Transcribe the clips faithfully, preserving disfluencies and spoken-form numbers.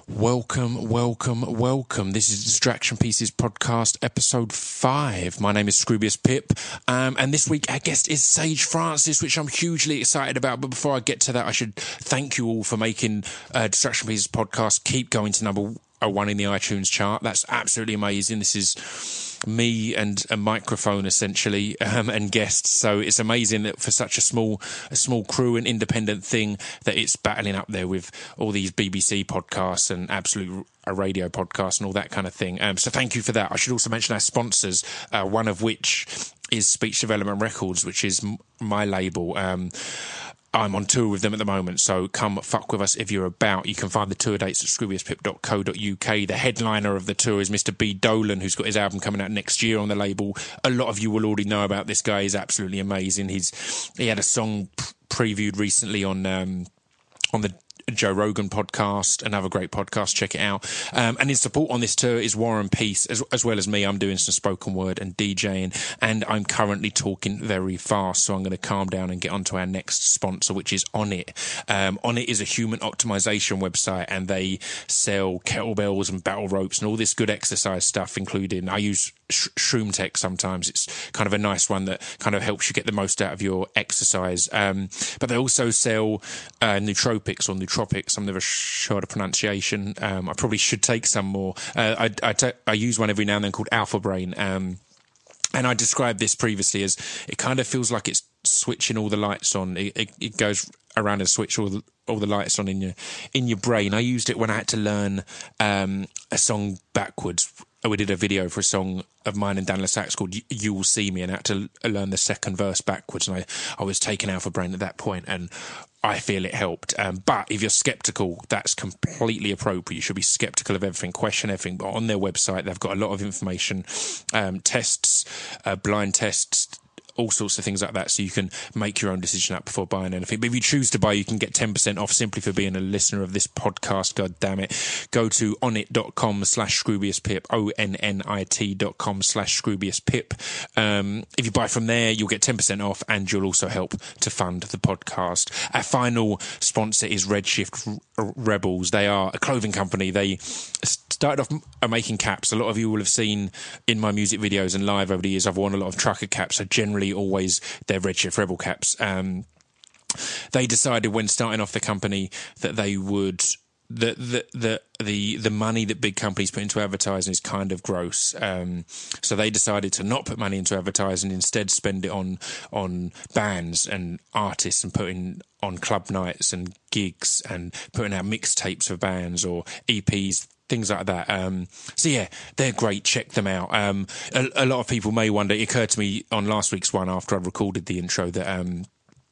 Welcome, welcome, welcome. This is Distraction Pieces Podcast, episode five. My name is Scroobius Pip, um, and this week our guest is Sage Francis, which I'm hugely excited about. But before I get to that, I should thank you all for making uh, Distraction Pieces Podcast keep going to number one in the iTunes chart. That's absolutely amazing. This is me and a microphone essentially, um, and guests. So it's amazing that for such a small, a small crew and independent thing that it's battling up there with all these B B C podcasts and Absolute a radio podcast and all that kind of thing. Um, so thank you for that. I should also mention our sponsors, uh, one of which is Speech Development Records, which is m- my label. Um, I'm on tour with them at the moment, so come fuck with us if you're about. You can find the tour dates at scroobius pip dot co dot uk. The headliner of the tour is Mister B. Dolan, who's got his album coming out next year on the label. A lot of you will already know about this guy. He's absolutely amazing. He's he had a song p- previewed recently on um, on the Joe Rogan podcast, another great podcast, check it out. Um, and in support on this tour is Warren Peace, as, as well as me. I'm doing some spoken word and DJing, and I'm currently talking very fast, so I'm going to calm down and get onto our next sponsor, which is Onnit. Um, Onnit is a human optimization website, and they sell kettlebells and battle ropes and all this good exercise stuff, including, I use sh- Shroom Tech sometimes. It's kind of a nice one that kind of helps you get the most out of your exercise. Um, but they also sell uh, nootropics or nootropics. I'm never sure of the pronunciation. Um, I probably should take some more. Uh, I, I, ta- I use one every now and then called Alpha Brain. Um, and I described this previously as it kind of feels like it's switching all the lights on. It, it, it goes around and switch all the, all the lights on in your in your brain. I used it when I had to learn um, a song backwards. We did a video for a song of mine and Dan Lassax called You Will See Me, and I had to learn the second verse backwards, and I, I was taking Alpha Brain at that point, and I feel it helped. Um, but if you're sceptical, that's completely appropriate. You should be sceptical of everything, question everything. But on their website, they've got a lot of information, um, tests, uh, blind tests, all sorts of things like that, so you can make your own decision up before buying anything. But if you choose to buy, you can get ten percent off simply for being a listener of this podcast. God damn it. Go to onnit.com slash Scroobius Pip, O N N I T dot com slash Scroobius Pip. Um, if you buy from there, you'll get ten percent off, and you'll also help to fund the podcast. Our final sponsor is Redshift Rebels. They are a clothing company. They started off making caps. A lot of you will have seen in my music videos and live over the years, I've worn a lot of trucker caps, so generally always they're Redshift Rebel caps. Um, they decided when starting off the company that they would the the the the the money that big companies put into advertising is kind of gross. Um, so they decided to not put money into advertising, instead spend it on on bands and artists, and putting on club nights and gigs and putting out mixtapes for bands or E Ps, things like that. Um, so yeah, they're great. Check them out. Um, a, a lot of people may wonder, it occurred to me on last week's one after I recorded the intro that um,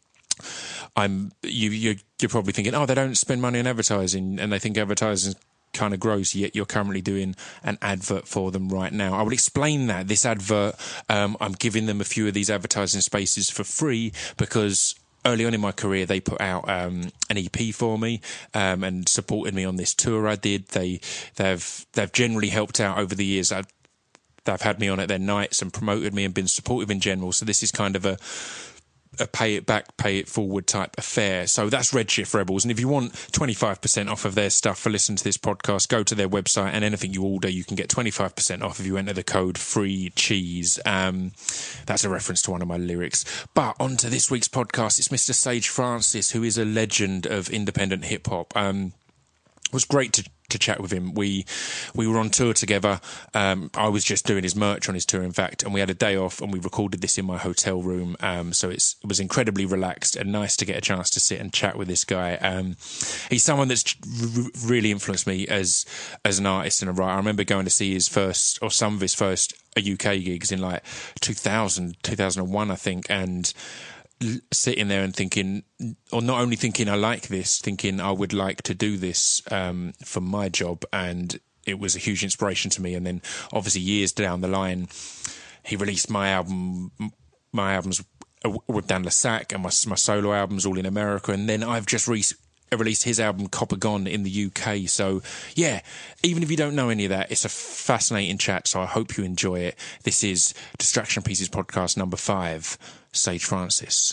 I'm you you're, you're probably thinking, oh, they don't spend money on advertising, and they think advertising kind of gross, yet you're currently doing an advert for them right now. I will explain that. This advert, um, I'm giving them a few of these advertising spaces for free because early on in my career, they put out um, an E P for me um, and supported me on this tour I did. They, they've they've generally helped out over the years. I've, they've had me on at their nights and promoted me and been supportive in general. So this is kind of a a pay it back, pay it forward type affair. So that's Redshift Rebels. And if you want twenty-five percent off of their stuff for listening to this podcast, go to their website, and anything you order, you can get twenty-five percent off if you enter the code free cheese. Um, that's a reference to one of my lyrics. But on to this week's podcast. It's Mister Sage Francis, who is a legend of independent hip hop. Um, it was great to to chat with him. We we were on tour together. Um, I was just doing his merch on his tour, in fact, and we had a day off, and we recorded this in my hotel room. Um, so it's, it was incredibly relaxed and nice to get a chance to sit and chat with this guy. Um, he's someone that's r- really influenced me as as an artist and a writer. I remember going to see his first, or some of his first U K gigs in like two thousand, two thousand one, I think, and sitting there and thinking, or not only thinking I like this, thinking I would like to do this um, for my job, and it was a huge inspiration to me. And then obviously years down the line, he released my album, my albums with Dan Lassac, and my, my solo albums all in America, and then I've just re- released his album Copper Gone in the U K. So yeah, even if you don't know any of that, it's a fascinating chat, so I hope you enjoy it. This is Distraction Pieces podcast number five, Sage Francis.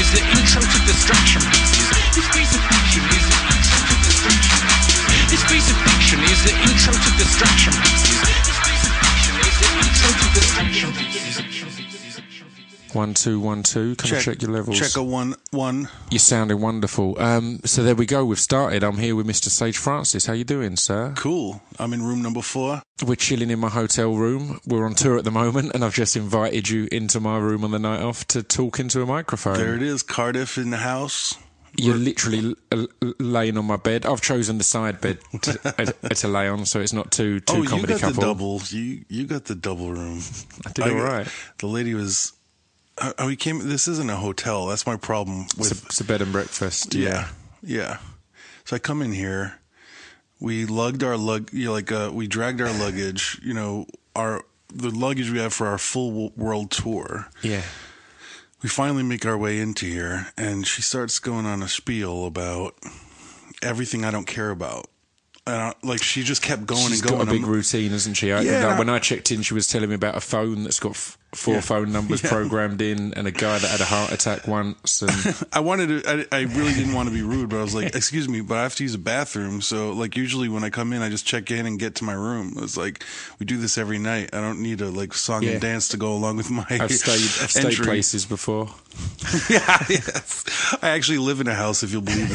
is the intro to Distraction Pieces. This piece of fiction is the intro to Distraction Pieces. This piece of fiction is the intro to Distraction Pieces. This piece of fiction is the intro to Distraction Pieces. One, two, one, two. Can check, I check your levels? Check a one, one. You're sounding wonderful. Um, so there we go. We've started. I'm here with Mister Sage Francis. How you doing, sir? Cool. I'm in room number four. We're chilling in my hotel room. We're on tour at the moment, and I've just invited you into my room on the night off to talk into a microphone. There it is. Cardiff in the house. You're We're... literally l- l- laying on my bed. I've chosen the side bed to, to lay on, so it's not too too oh, comedy you got couple. The double. You you got the double room. I did I, all right. The lady was. Oh, we came. This isn't a hotel. That's my problem with. It's a, it's a bed and breakfast. Yeah. yeah, yeah. So I come in here. We lugged our lug. You know, like uh, we dragged our luggage. You know, our the luggage we have for our full world tour. Yeah. We finally make our way into here, and she starts going on a spiel about everything I don't care about. And I, like she just kept going She's and going. She's got a big routine, hasn't she? I, yeah. Like when I checked in, she was telling me about a phone that's got f- four yeah. phone numbers yeah. programmed in, and a guy that had a heart attack once. And I wanted to. I, I really didn't want to be rude, but I was like, "Excuse me, but I have to use a bathroom." So, like, usually when I come in, I just check in and get to my room. It's like we do this every night. I don't need a like song yeah. and dance to go along with my. I've stayed. I've stayed entry. places before. yeah, yes. I actually live in a house, if you'll believe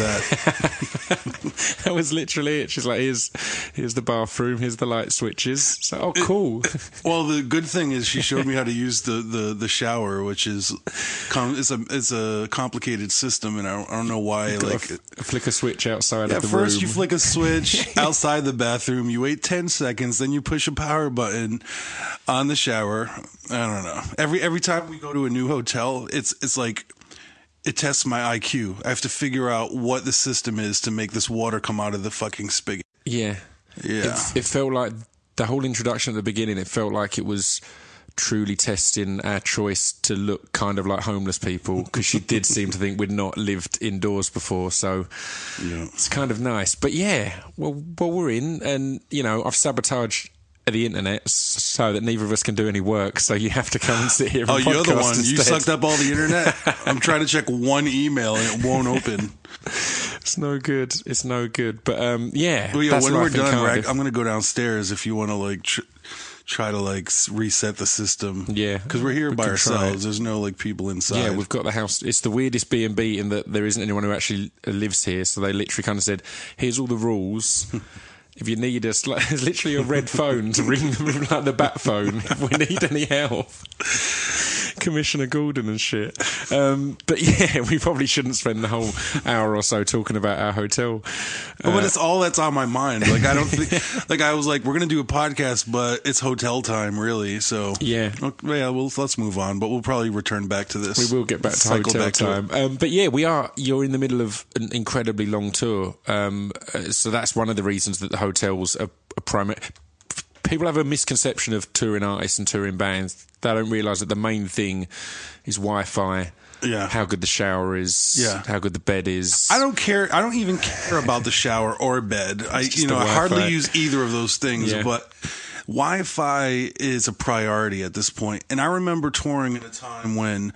that. That was literally it. She's like, here's, here's the bathroom, here's the light switches. So, oh, cool. It, well, the good thing is she showed me how to use the, the, the shower, which is it's a it's a complicated system, and I don't, I don't know why. You've like a, a flick a switch outside yeah, of the first room. First, you flick a switch outside the bathroom. You wait ten seconds, then you push a power button on the shower. I don't know. Every every time we go to a new hotel, it's it's like. It tests my I Q. I have to figure out what the system is to make this water come out of the fucking spigot. Yeah. Yeah. It, it felt like the whole introduction at the beginning, it felt like it was truly testing our choice to look kind of like homeless people, because she did seem to think we'd not lived indoors before. So yeah. It's kind of nice. But yeah, well, well, we're in, and, you know, I've sabotaged the internet so that neither of us can do any work, so you have to come and sit here and oh you're the one instead. You sucked up all the internet. I'm trying to check one email and it won't open. It's no good it's no good but um yeah, well, yeah when we're done, Rack, I'm gonna go downstairs if you want to like tr- try to like reset the system. Yeah, because we're here we by ourselves. There's no like people inside. Yeah, we've got the house. It's the weirdest B and B in that there isn't anyone who actually lives here, so they literally kind of said, here's all the rules. If you need us, like, there's literally a red phone to ring them, like the bat phone, if we need any help. Commissioner Gordon and shit. Um, but yeah, we probably shouldn't spend the whole hour or so talking about our hotel. Uh, but it's all that's on my mind. Like, I don't think, like, I was like, we're going to do a podcast, but it's hotel time, really. So, yeah. Okay, yeah, well, let's move on, but we'll probably return back to this. We will get back to Cycle hotel back time. To um, but yeah, we are, you're in the middle of an incredibly long tour. Um, so that's one of the reasons that the hotels are, are primary. People have a misconception of touring artists and touring bands. They don't realise that the main thing is Wi-Fi, yeah. how good the shower is, yeah. how good the bed is. I don't care. I don't even care about the shower or bed. I, you know, I hardly use either of those things, yeah. but Wi-Fi is a priority at this point. And I remember touring at a time when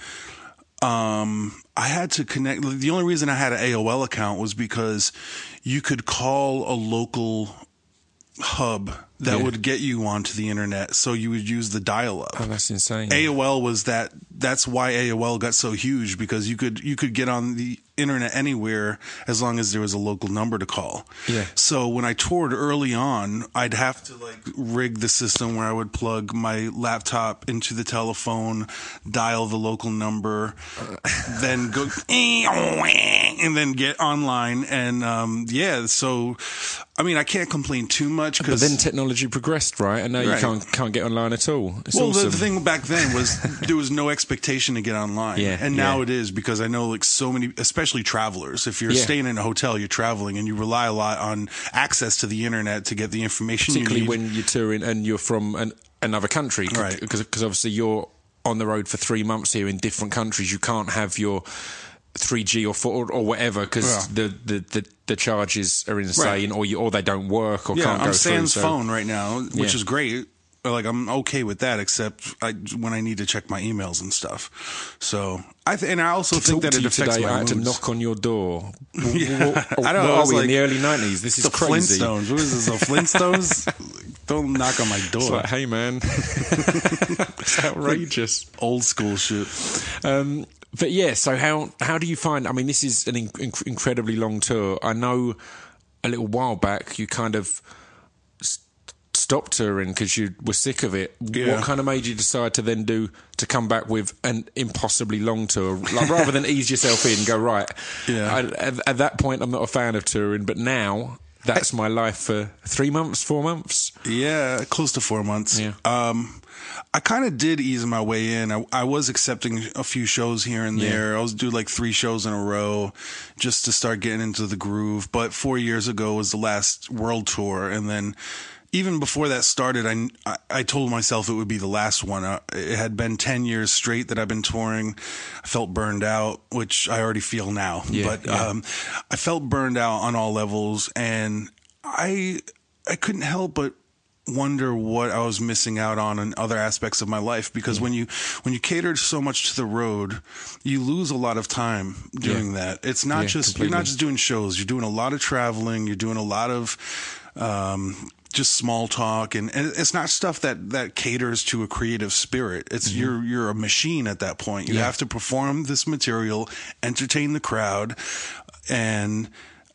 um, I had to connect. The only reason I had an A O L account was because you could call a local hub that yeah. would get you onto the internet, so you would use the dial-up. Oh, that's insane. A O L was that. That's why A O L got so huge, because you could you could get on the internet anywhere as long as there was a local number to call. Yeah. So when I toured early on, I'd have to like rig the system where I would plug my laptop into the telephone, dial the local number, then go and then get online. And um, yeah, so I mean, I can't complain too much. But then technology progressed, right? And now right. you can't can't get online at all. It's well, awesome. the, the thing back then was there was no expectation to get online. Yeah, and now yeah. it is, because I know like so many, especially travelers. If you're yeah. staying in a hotel, you're traveling, and you rely a lot on access to the internet to get the information Particularly you need. when you're touring and you're from an, another country. Right. Because obviously you're on the road for three months here in different countries. You can't have your three G or four or whatever, because yeah. the, the, the, the charges are insane, right. or you, or they don't work or yeah, can't go I'm through. Sans so. phone right now, which yeah. is great. like I'm okay with that, except I, when I need to check my emails and stuff. So I th- and I also to think that it affects today, my I had moods. to knock on your door. Yeah. What, I don't know. What I are was we like, in the early nineties? This is the crazy. Flintstones. What is this? The Flintstones? Don't knock on my door. It's like, hey man, it's outrageous. Like old school shit. Um, but yeah, so how how do you find? I mean, this is an inc- incredibly long tour. I know a little while back you kind of st- stopped touring because you were sick of it. Yeah. What kind of made you decide to then do to come back with an impossibly long tour, like rather than ease yourself in and go right? Yeah. I, at, at that point, I'm not a fan of touring, but now. That's my life for three months, four months. Yeah, close to four months. Yeah. Um, I kind of did ease my way in. I, I was accepting a few shows here and there. Yeah. I was doing like three shows in a row just to start getting into the groove. But four years ago was the last world tour. And then even before that started, I, I, I told myself it would be the last one. Uh, it had been ten years straight that I've been touring. I felt burned out, which I already feel now. Yeah, but yeah. Um, I felt burned out on all levels. And I I couldn't help but wonder what I was missing out on in other aspects of my life, because yeah. when you when you cater so much to the road, you lose a lot of time doing yeah. that. It's not yeah, just completely. You're not just doing shows. You're doing a lot of traveling. You're doing a lot of um, just small talk, and, and it's not stuff that, that caters to a creative spirit. It's mm-hmm. you're you're a machine at that point. You yeah. have to perform this material, entertain the crowd, and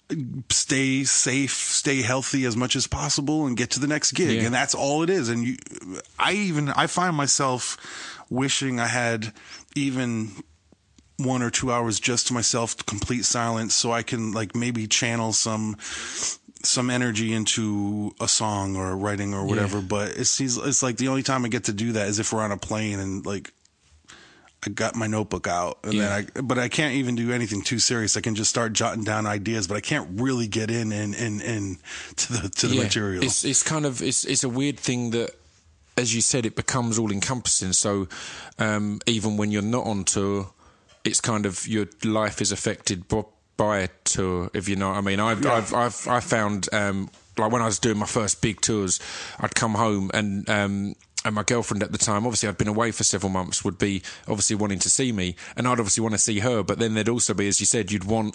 stay safe, stay healthy as much as possible, and get to the next gig. Yeah. And that's all it is. And you, I even, I find myself wishing I had even one or two hours just to myself, to complete silence, so I can like maybe channel some, some energy into a song or writing or whatever. Yeah. But it's, it's like the only time I get to do that is if we're on a plane and like, I got my notebook out, and yeah. then I, but I can't even do anything too serious. I can just start jotting down ideas, but I can't really get in and in, in, in to the to the yeah. material. It's it's kind of it's it's a weird thing that, as you said, it becomes all encompassing. So um, even when you're not on tour, it's kind of your life is affected by, by a tour. If you know what I mean, I've yeah. I've I've I found um, like when I was doing my first big tours, I'd come home and. Um, And my girlfriend at the time, obviously I'd been away for several months, would be obviously wanting to see me. And I'd obviously want to see her. But then there'd also be, as you said, you'd want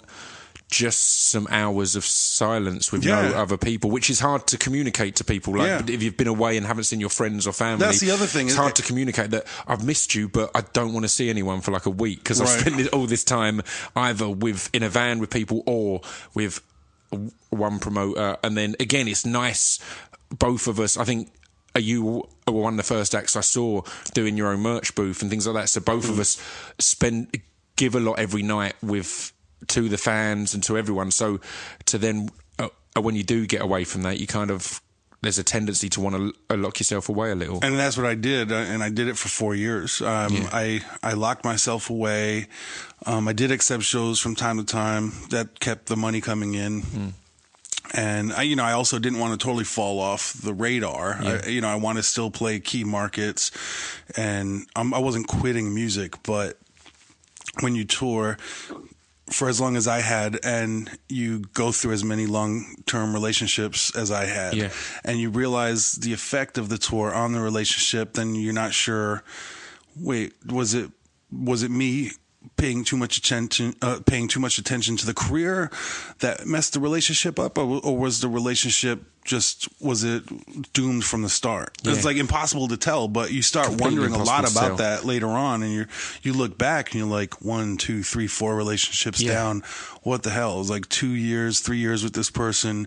just some hours of silence with yeah. no other people, which is hard to communicate to people. Like yeah. if you've been away and haven't seen your friends or family. That's the other thing. It's hard it? to communicate that I've missed you, but I don't want to see anyone for like a week because right. I've spent all this time either with in a van with people or with one promoter. And then again, it's nice, both of us, I think, you were one of the first acts I saw doing your own merch booth and things like that. So both mm. of us spend give a lot every night with to the fans and to everyone. So to then uh, when you do get away from that, you kind of there's a tendency to want to lock yourself away a little. And that's what I did, and I did it for four years. Um, yeah. I I locked myself away. Um, I did accept shows from time to time that kept the money coming in. Mm. And I, you know, I also didn't want to totally fall off the radar. Yeah. I, you know, I want to still play key markets, and I'm, I wasn't quitting music. But when you tour for as long as I had, and you go through as many long-term relationships as I had, yeah. and you realize the effect of the tour on the relationship, then you're not sure. Wait, was it was it me? paying too much attention, uh, paying too much attention to the career that messed the relationship up, or, or was the relationship just, was it doomed from the start? Yeah. It's like impossible to tell, but you start Completely wondering a lot about that later on, and you you look back and you're like, one, two, three, four relationships yeah. down. What the hell? It was like two years, three years with this person,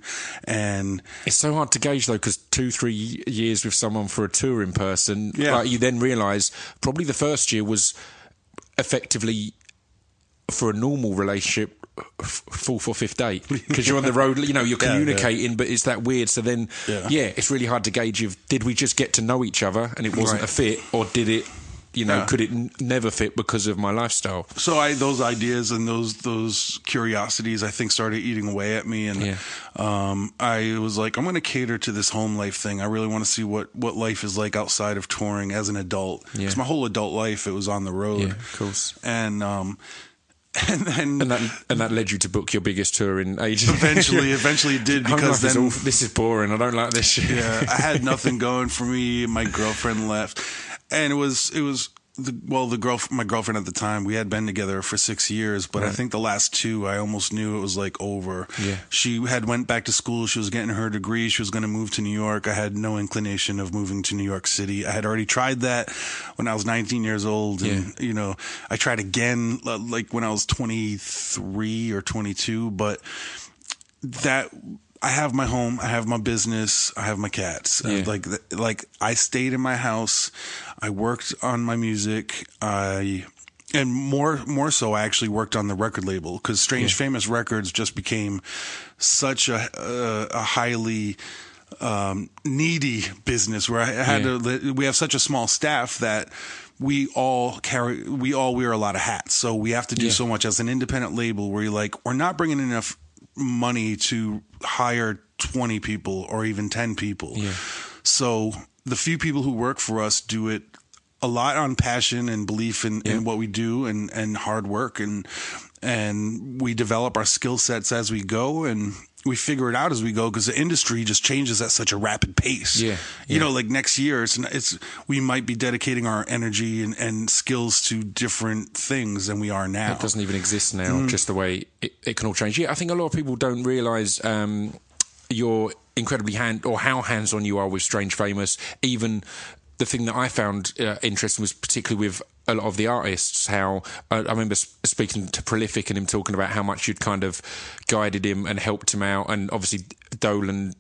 and it's so hard to gauge though, because two, three years with someone for a tour in person, yeah. like, you then realise probably the first year was effectively for a normal relationship f- full for fifth date, because you're on the road, you know, you're communicating, yeah, yeah. but it's that weird. So then yeah. yeah it's really hard to gauge if did we just get to know each other and it wasn't right. a fit, or did it, you know, yeah. could it n- never fit because of my lifestyle? So I those ideas and those those curiosities, I think, started eating away at me, and yeah. um, I was like, I'm going to cater to this home life thing. I really want to see what, what life is like outside of touring as an adult. Because yeah. my whole adult life, it was on the road. Yeah, of course. And um, And then and that and that led you to book your biggest tour in ages. Eventually, eventually it did, because then all, this is boring. I don't like this shit. Yeah, I had nothing going for me. My girlfriend left, and it was it was the, well, the girl, my girlfriend at the time, we had been together for six years, but right. I think the last two, I almost knew it was like over. Yeah. She had went back to school. She was getting her degree. She was going to move to New York. I had no inclination of moving to New York City. I had already tried that when I was nineteen years old. And, yeah. you know, I tried again, like when I was twenty-three or twenty-two, but that, I have my home, I have my business, I have my cats. Yeah. Like, like I stayed in my house, I worked on my music, I, and more, more so, I actually worked on the record label, because Strange yeah. Famous Records just became such a, a, a highly um, needy business where I had yeah. to. We have such a small staff that we all carry, we all wear a lot of hats, so we have to do yeah. so much as an independent label. Where you're like, we're not bringing enough money to hire twenty people or even ten people. Yeah. So the few people who work for us do it a lot on passion and belief in, yeah. in what we do, and, and hard work, and and we develop our skill sets as we go, and we figure it out as we go, because the industry just changes at such a rapid pace. Yeah, yeah. You know, like next year, it's, it's we might be dedicating our energy and, and skills to different things than we are now. It doesn't even exist now, mm. just the way it, it can all change. Yeah, I think a lot of people don't realise um, you're incredibly hand or how hands-on you are with Strange Famous. Even the thing that I found uh, interesting was particularly with a lot of the artists, how uh, I remember speaking to Prolific and him talking about how much you'd kind of guided him and helped him out, and obviously Dolan,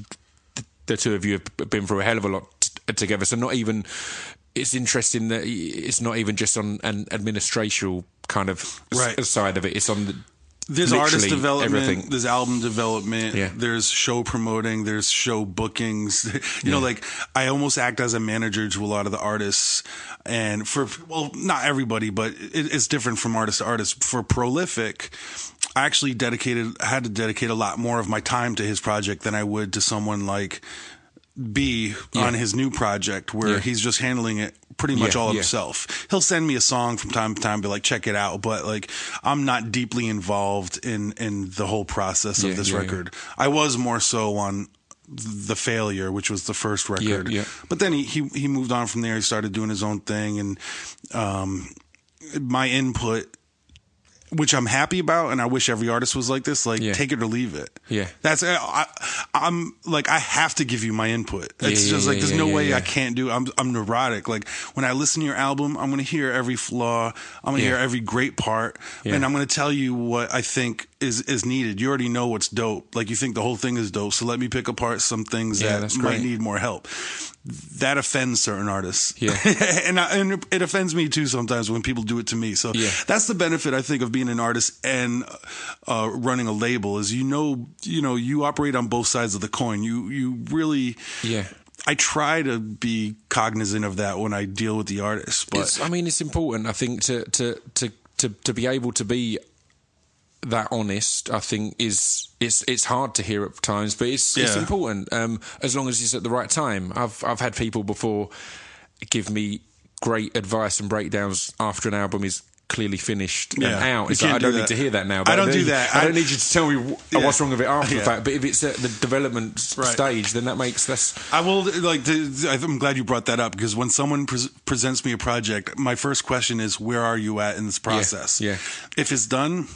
the two of you have been through a hell of a lot t- together, so not even, it's interesting that it's not even just on an administrational kind of right. s- side of it, it's on the There's artist development, everything. There's album development, yeah. there's show promoting, there's show bookings. You yeah. know, like I almost act as a manager to a lot of the artists. And for, well, not everybody, but it, it's different from artist to artist. For Prolific, I actually dedicated, I had to dedicate a lot more of my time to his project than I would to someone like B yeah. on his new project, where yeah. he's just handling it pretty much yeah, all of yeah. himself. He'll send me a song from time to time, be like, check it out. But like, I'm not deeply involved in, in the whole process of yeah, this yeah, record. Yeah. I was more so on The Failure, which was the first record. Yeah, yeah. But then he, he, he moved on from there. He started doing his own thing, and, um, my input, which I'm happy about, and I wish every artist was like this, like, yeah. take it or leave it. Yeah. That's, I, I'm like, I have to give you my input. It's yeah, just yeah, like, there's yeah, no yeah, way yeah. I can't do it. I'm, I'm neurotic. Like, when I listen to your album, I'm going to hear every flaw. I'm going to yeah. hear every great part. Yeah. And I'm going to tell you what I think is, is needed. You already know what's dope. Like, you think the whole thing is dope. So let me pick apart some things yeah, that might great. need more help. That offends certain artists. Yeah. and, I, and it offends me too sometimes when people do it to me. So yeah. that's the benefit, I think, of being an artist and uh, running a label, is, you know, you know, you operate on both sides of the coin. You, you really, yeah. I try to be cognizant of that when I deal with the artists, but it's, I mean, it's important, I think, to, to, to, to, to be able to be that honest, I think, is it's it's hard to hear at times, but it's yeah. it's important, um, as long as it's at the right time. I've I've had people before give me great advice and breakdowns after an album is clearly finished yeah. and out. It's like, I do don't that. need to hear that now. But I don't I do that. I, I don't need you to tell me yeah. what's wrong with it after yeah. the fact. But if it's at the development right. stage, then that makes that's. I will like. To, I'm glad you brought that up, because when someone pre- presents me a project, my first question is, where are you at in this process? Yeah. yeah. If it's done,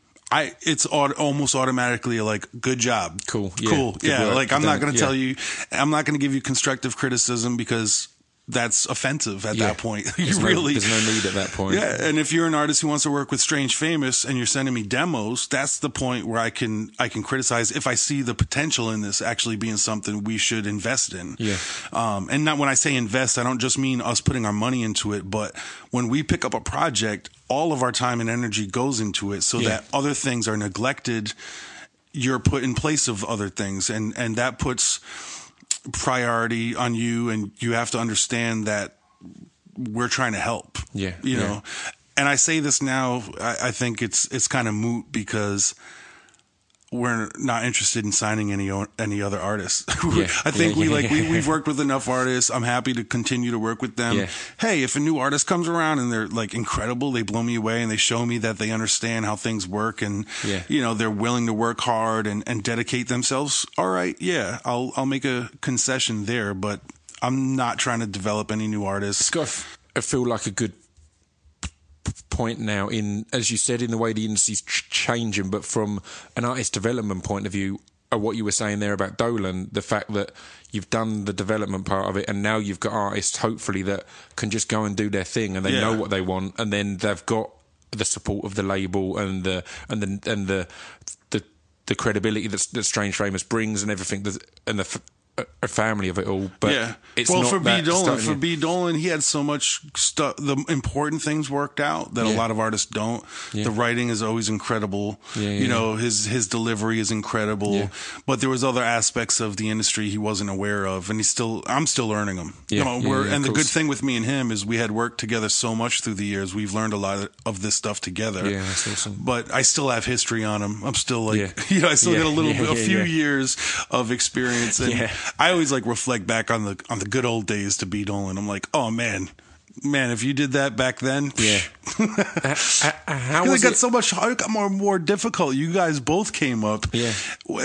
I it's auto, almost automatically like, good job, cool, yeah, cool, yeah. work. Like, I'm not going to yeah. tell you, I'm not going to give you constructive criticism, because that's offensive at yeah. that point. you there's really no, there's no need at that point. Yeah, and if you're an artist who wants to work with Strange Famous and you're sending me demos, that's the point where I can I can criticize if I see the potential in this actually being something we should invest in. Yeah. Um, and not when I say invest, I don't just mean us putting our money into it, but when we pick up a project, all of our time and energy goes into it, so yeah. that other things are neglected. You're put in place of other things, and and that puts priority on you, and you have to understand that we're trying to help. Yeah, you yeah. know. And I say this now, I, I think it's it's kind of moot, because we're not interested in signing any any other artists. Yeah. I think yeah, we yeah, like yeah, we, yeah. we've worked with enough artists. I'm happy to continue to work with them. Yeah. Hey, if a new artist comes around and they're like incredible, they blow me away and they show me that they understand how things work and Yeah. you know they're willing to work hard and, and dedicate themselves. All right, yeah, I'll I'll make a concession there, but I'm not trying to develop any new artists. It's got to f- I feel like a good point now in, as you said, in the way the industry's ch- changing, but from an artist development point of view, uh, what you were saying there about Dolan, the fact that you've done the development part of it and now you've got artists hopefully that can just go and do their thing and they Yeah. know what they want, and then they've got the support of the label and the and the and the the, the credibility that, that Strange Famous brings and everything that, and the f- a family of it all. But yeah, it's well, not for B that Dolan, starting- for B Dolan, he had so much stuff. The important things worked out that Yeah. a lot of artists don't. Yeah. The writing is always incredible. Yeah, yeah, you know, his his delivery is incredible. Yeah. But there was other aspects of the industry he wasn't aware of, and he's still. I'm still learning them. Yeah, you know, yeah, we're, yeah, and of the good course. thing with me and him is we had worked together so much through the years. We've learned a lot of this stuff together. Yeah, that's awesome. But I still have history on him. I'm still like, Yeah. you know, I still Yeah, get a little, yeah, bit, a yeah, few yeah. years of experience, and Yeah. I always like reflect back on the on the good old days to B Dolan. I'm like, oh man, man, if you did that back then, Yeah. Uh, uh, how it was got it? so much, it got more more difficult. You guys both came up, Yeah.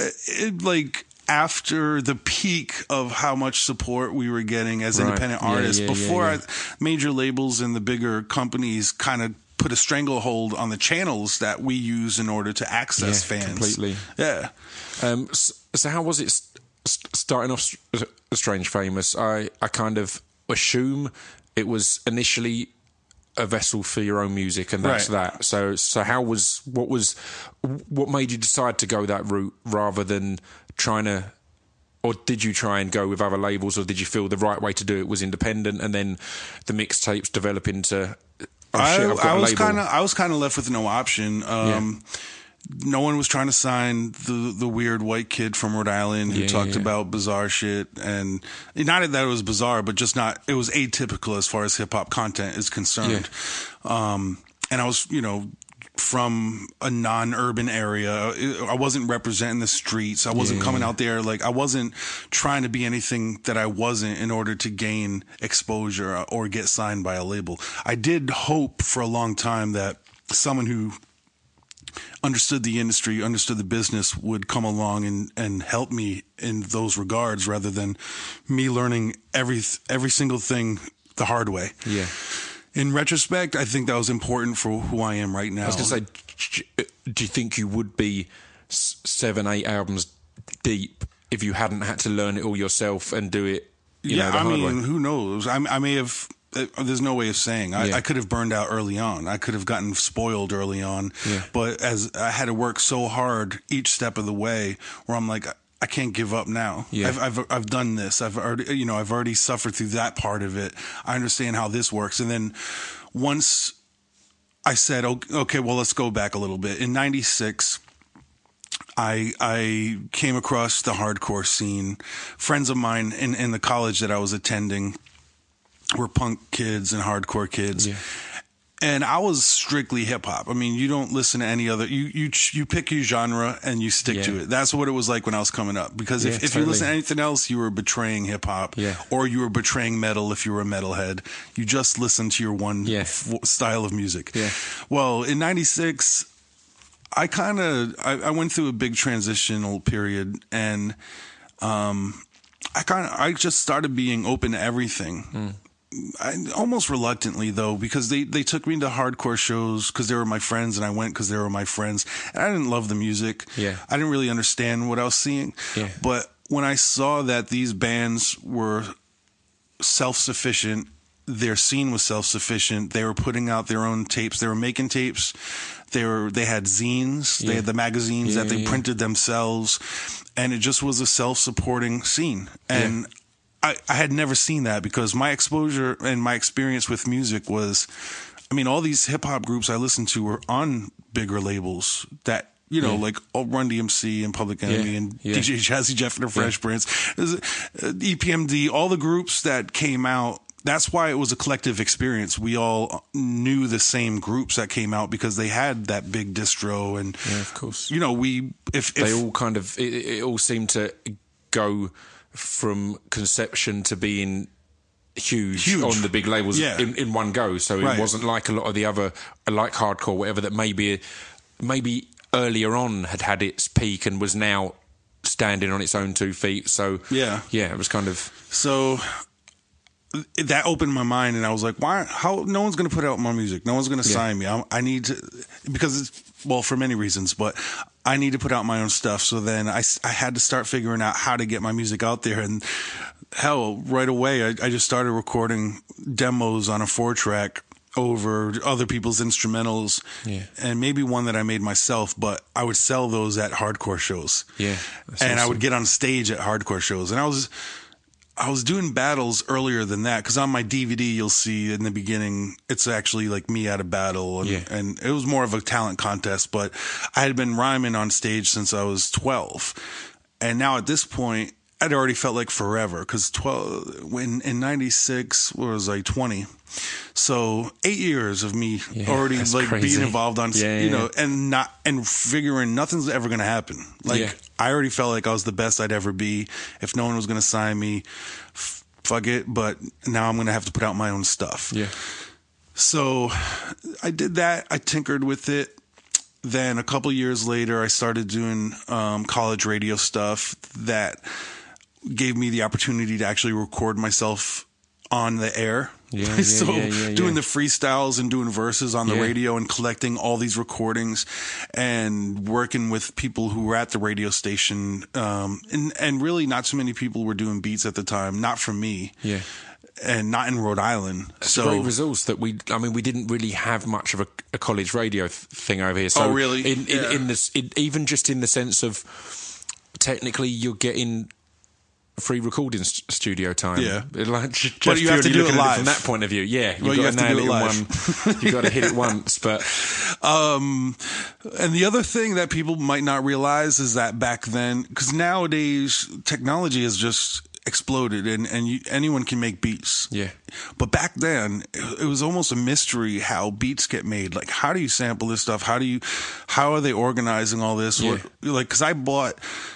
it, like after the peak of how much support we were getting as Right. independent Yeah, artists. yeah, yeah, Before yeah. I, major labels and the bigger companies kind of put a stranglehold on the channels that we use in order to access Yeah, fans. completely. Yeah. Um, so, so how was it st- st- starting off as a Strange Famous? I, I kind of assume it was initially a vessel for your own music, and that's Right. that. So so how was what was what made you decide to go that route rather than trying to? Or did you try and go with other labels, or did you feel the right way to do it was independent, and then the mixtapes develop into? Oh, I, shit, I've got I a was label. kind of I was kind of left with no option. Um, No one was trying to sign the the weird white kid from Rhode Island who Yeah, talked yeah. about bizarre shit, and not that it was bizarre, but just not. It was atypical as far as hip hop content is concerned. Um, and I was, you know, from a non-urban area. I wasn't representing the streets. I wasn't Yeah. coming out there like I wasn't trying to be anything that I wasn't in order to gain exposure or get signed by a label. I did hope for a long time that someone who understood the industry, understood the business would come along and, and help me in those regards rather than me learning every every single thing the hard way. Yeah. In retrospect, I think that was important for who I am right now. I was going to say, do you think you would be s- seven, eight albums deep if you hadn't had to learn it all yourself and do it? You yeah, know, the I hard mean, way? who knows? I, I may have. Uh, there's no way of saying. I, Yeah. I could have burned out early on. I could have gotten spoiled early on. Yeah. But as I had to work so hard each step of the way, where I'm like, I can't give up now. Yeah. I've, I've I've done this. I've already, you know, I've already suffered through that part of it. I understand how this works. And then once I said, okay, well, let's go back a little bit. In ninety-six, I I came across the hardcore scene. Friends of mine in, in the college that I was attending were punk kids and hardcore kids. Yeah. And I was strictly hip hop. I mean, you don't listen to any other. You you you pick your genre and you stick Yeah. to it. That's what it was like when I was coming up. Because if, Yeah, if you totally. listen to anything else, you were betraying hip hop, Yeah. or you were betraying metal if you were a metalhead. You just listened to your one Yeah. f- style of music. Yeah. Well, in ninety-six, I kind of I, I went through a big transitional period, and um, I kind of I just started being open to everything. Mm. I, almost reluctantly though, because they, they took me to hardcore shows because they were my friends, and I went because they were my friends, and I didn't love the music. Yeah. I didn't really understand what I was seeing. Yeah. But when I saw that these bands were self-sufficient, their scene was self-sufficient, they were putting out their own tapes, they were making tapes, they were they had zines, Yeah. they had the magazines Yeah, that they yeah. printed themselves, and it just was a self-supporting scene. And Yeah. I, I had never seen that, because my exposure and my experience with music was, I mean, all these hip hop groups I listened to were on bigger labels that, you know, Yeah. like oh, Run D M C and Public Enemy Yeah. and Yeah. D J Jazzy Jeff and the Fresh Prince, uh, E P M D, all the groups that came out that's why it was a collective experience. We all knew the same groups that came out because they had that big distro, and yeah, of course, you know, we if, if they all kind of it, it all seemed to go from conception to being huge, huge. on the big labels yeah. in, in one go. So it right. wasn't like a lot of the other, like hardcore, whatever, that maybe maybe earlier on had had its peak and was now standing on its own two feet. So yeah, yeah, it was kind of so. That opened my mind, and I was like, "Why? How? No one's going to put out my music. No one's going to yeah. sign me. I, I need to, because it's, well, for many reasons, but I need to put out my own stuff." So then I, I had to start figuring out how to get my music out there, and hell, right away, I, I just started recording demos on a four track over other people's instrumentals, yeah. and maybe one that I made myself, but I would sell those at hardcore shows. Yeah, and awesome. I would get on stage at hardcore shows, and I was. I was doing battles earlier than that, because on my D V D you'll see in the beginning it's actually like me at a battle, and, yeah. and it was more of a talent contest, but I had been rhyming on stage since I was twelve, and now at this point I'd already felt like forever, because twelve when in ninety-six was like twenty, so eight years of me yeah, already like crazy. being involved on yeah, you yeah. know and not and figuring nothing's ever gonna happen. Like yeah. I already felt like I was the best I'd ever be. If no one was gonna sign me, f- fuck it. But now I'm gonna have to put out my own stuff. Yeah. So I did that. I tinkered with it. Then a couple years later, I started doing um, college radio stuff that gave me the opportunity to actually record myself on the air. Yeah, yeah, so yeah, yeah, doing yeah. the freestyles and doing verses on the yeah. radio and collecting all these recordings and working with people who were at the radio station. Um, and, and really not too many people were doing beats at the time, not from me. Yeah. And not in Rhode Island. It's so a great resource that we, I mean, we didn't really have much of a, a college radio th- thing over here. So oh, really? In, in, yeah. in this, in, even just in the sense of technically you're getting free recording st- studio time. Yeah. Like, just but you have to do it live. It from that point of view. Yeah. You've well, got you have to nail to do it it live. in one. You've got to hit it once. But, um, and the other thing that people might not realize is that back then, because nowadays technology has just exploded and, and you, anyone can make beats. Yeah. But back then it, it was almost a mystery how beats get made. Like, how do you sample this stuff? How do you, how are they organizing all this? Yeah. What, like, cause I bought,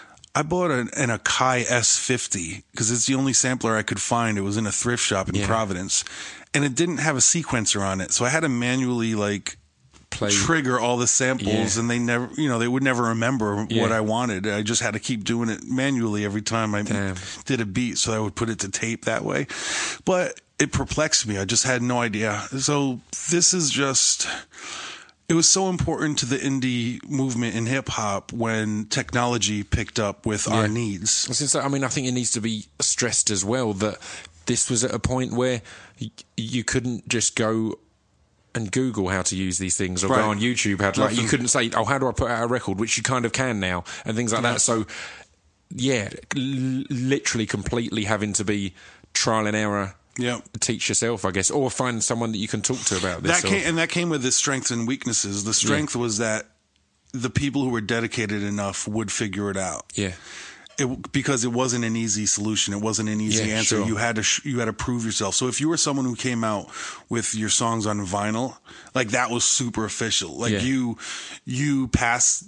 I bought an, an Akai S fifty because it's the only sampler I could find. It was in a thrift shop in yeah. Providence, and it didn't have a sequencer on it. So I had to manually like Play. trigger all the samples, yeah. and they never, you know, they would never remember yeah. what I wanted. I just had to keep doing it manually every time I Damn. did a beat. So I would put it to tape that way. But it perplexed me. I just had no idea. So this is just... It was so important to the indie movement in hip hop when technology picked up with yeah. our needs. I, was gonna say, I mean, I think it needs to be stressed as well that this was at a point where y- you couldn't just go and Google how to use these things or right. go on YouTube how to, like, you couldn't say, oh, how do I put out a record, which you kind of can now, and things like yeah. that. So, yeah, l- literally completely having to be trial and error. Yeah, teach yourself, I guess, or find someone that you can talk to about this. That came, and that came with its strengths and weaknesses. The strength yeah. was that the people who were dedicated enough would figure it out. Yeah, it, because it wasn't an easy solution. It wasn't an easy yeah, answer. Sure. You had to sh- you had to prove yourself. So if you were someone who came out with your songs on vinyl, like that was super official. Like yeah. you you passed.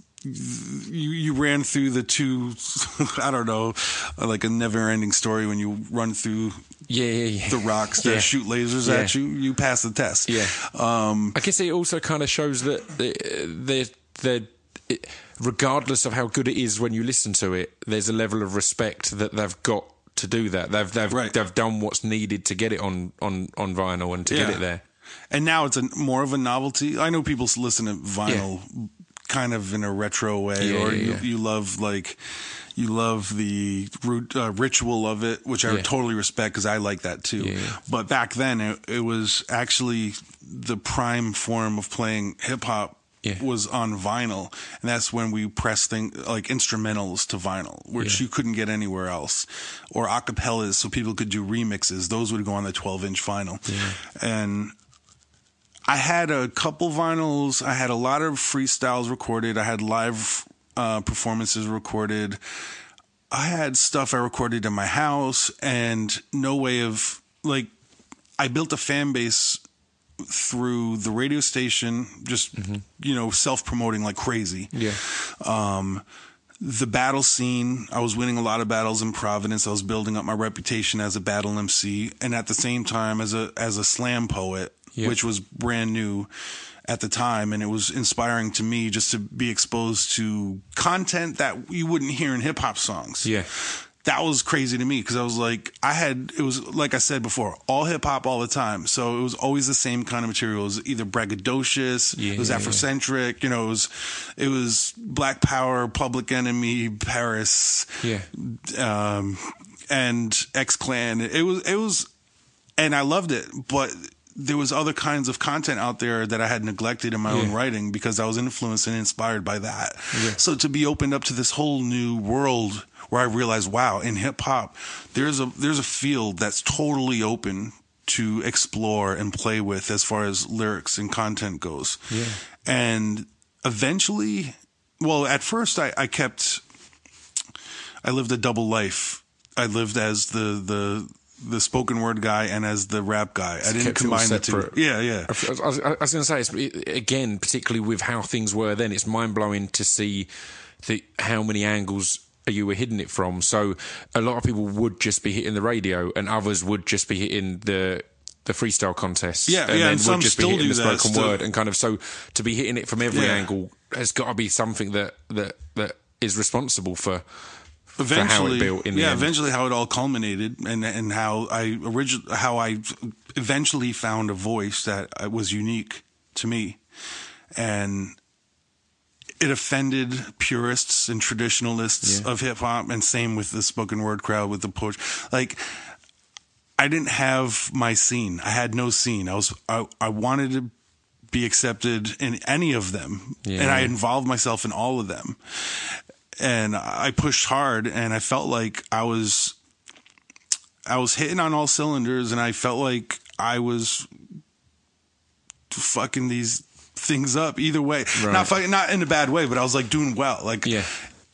You you ran through the two, I don't know, like a never-ending story when you run through yeah, yeah, yeah. the rocks that yeah. shoot lasers yeah. at you. You pass the test. Yeah, um, I guess it also kind of shows that they they they regardless of how good it is when you listen to it, there's a level of respect that they've got to do that. They've they've right. they've done what's needed to get it on on, on vinyl and to yeah. get it there. And now it's a more of a novelty. I know people listen to vinyl. Yeah. kind of in a retro way, yeah, or yeah, you, yeah. you love like you love the root, uh, ritual of it, which I yeah. totally respect because I like that too. Yeah, yeah. But back then, it, it was actually the prime form of playing hip hop. Yeah. Was on vinyl, and that's when we pressed things like instrumentals to vinyl, which yeah. you couldn't get anywhere else, or acapellas, so people could do remixes. Those would go on the twelve inch vinyl, yeah. and I had a couple vinyls. I had a lot of freestyles recorded. I had live uh, performances recorded. I had stuff I recorded in my house, and no way of like. I built a fan base through the radio station, just, mm-hmm. you know, self-promoting like crazy. Yeah. Um, the battle scene, I was winning a lot of battles in Providence. I was building up my reputation as a battle M C, and at the same time as a as a slam poet, yeah. which was brand new at the time, and it was inspiring to me just to be exposed to content that you wouldn't hear in hip hop songs. Yeah. That was crazy to me because I was like, I had, it was like I said before, all hip hop all the time. So it was always the same kind of material. It was either braggadocious, yeah, it was Afrocentric, yeah. you know, it was, it was Black Power, Public Enemy, Paris, yeah, um, and X-Clan. It was, it was, and I loved it, but there was other kinds of content out there that I had neglected in my yeah. own writing because I was influenced and inspired by that. Yeah. So to be opened up to this whole new world where I realized, wow, in hip hop, there's a there's a field that's totally open to explore and play with as far as lyrics and content goes. Yeah. And eventually, well, at first I, I kept, I lived a double life. I lived as the the the spoken word guy and as the rap guy. I didn't combine the two. Yeah, yeah. I was, I was, I was going to say, it's, again, particularly with how things were then, it's mind blowing to see the how many angles you were hitting it from. So a lot of people would just be hitting the radio, and others would just be hitting the the freestyle contests. Yeah, and yeah, then and some would just still be hitting do the that. spoken Still. word, and kind of so to be hitting it from every Yeah. angle has got to be something that that that is responsible for. Eventually, for how it built in the yeah. end. Eventually, how it all culminated, and and how I origin how I eventually found a voice that was unique to me, and it offended purists and traditionalists Yeah. of hip hop, and same with the spoken word crowd, with the poetry. Like, I didn't have my scene. I had no scene. I was I, I wanted to be accepted in any of them, Yeah. and I involved myself in all of them. And I pushed hard, and I felt like I was, I was hitting on all cylinders, and I felt like I was fucking these things up either way. Right. Not fucking, not in a bad way, but I was like doing well. Like, Yeah.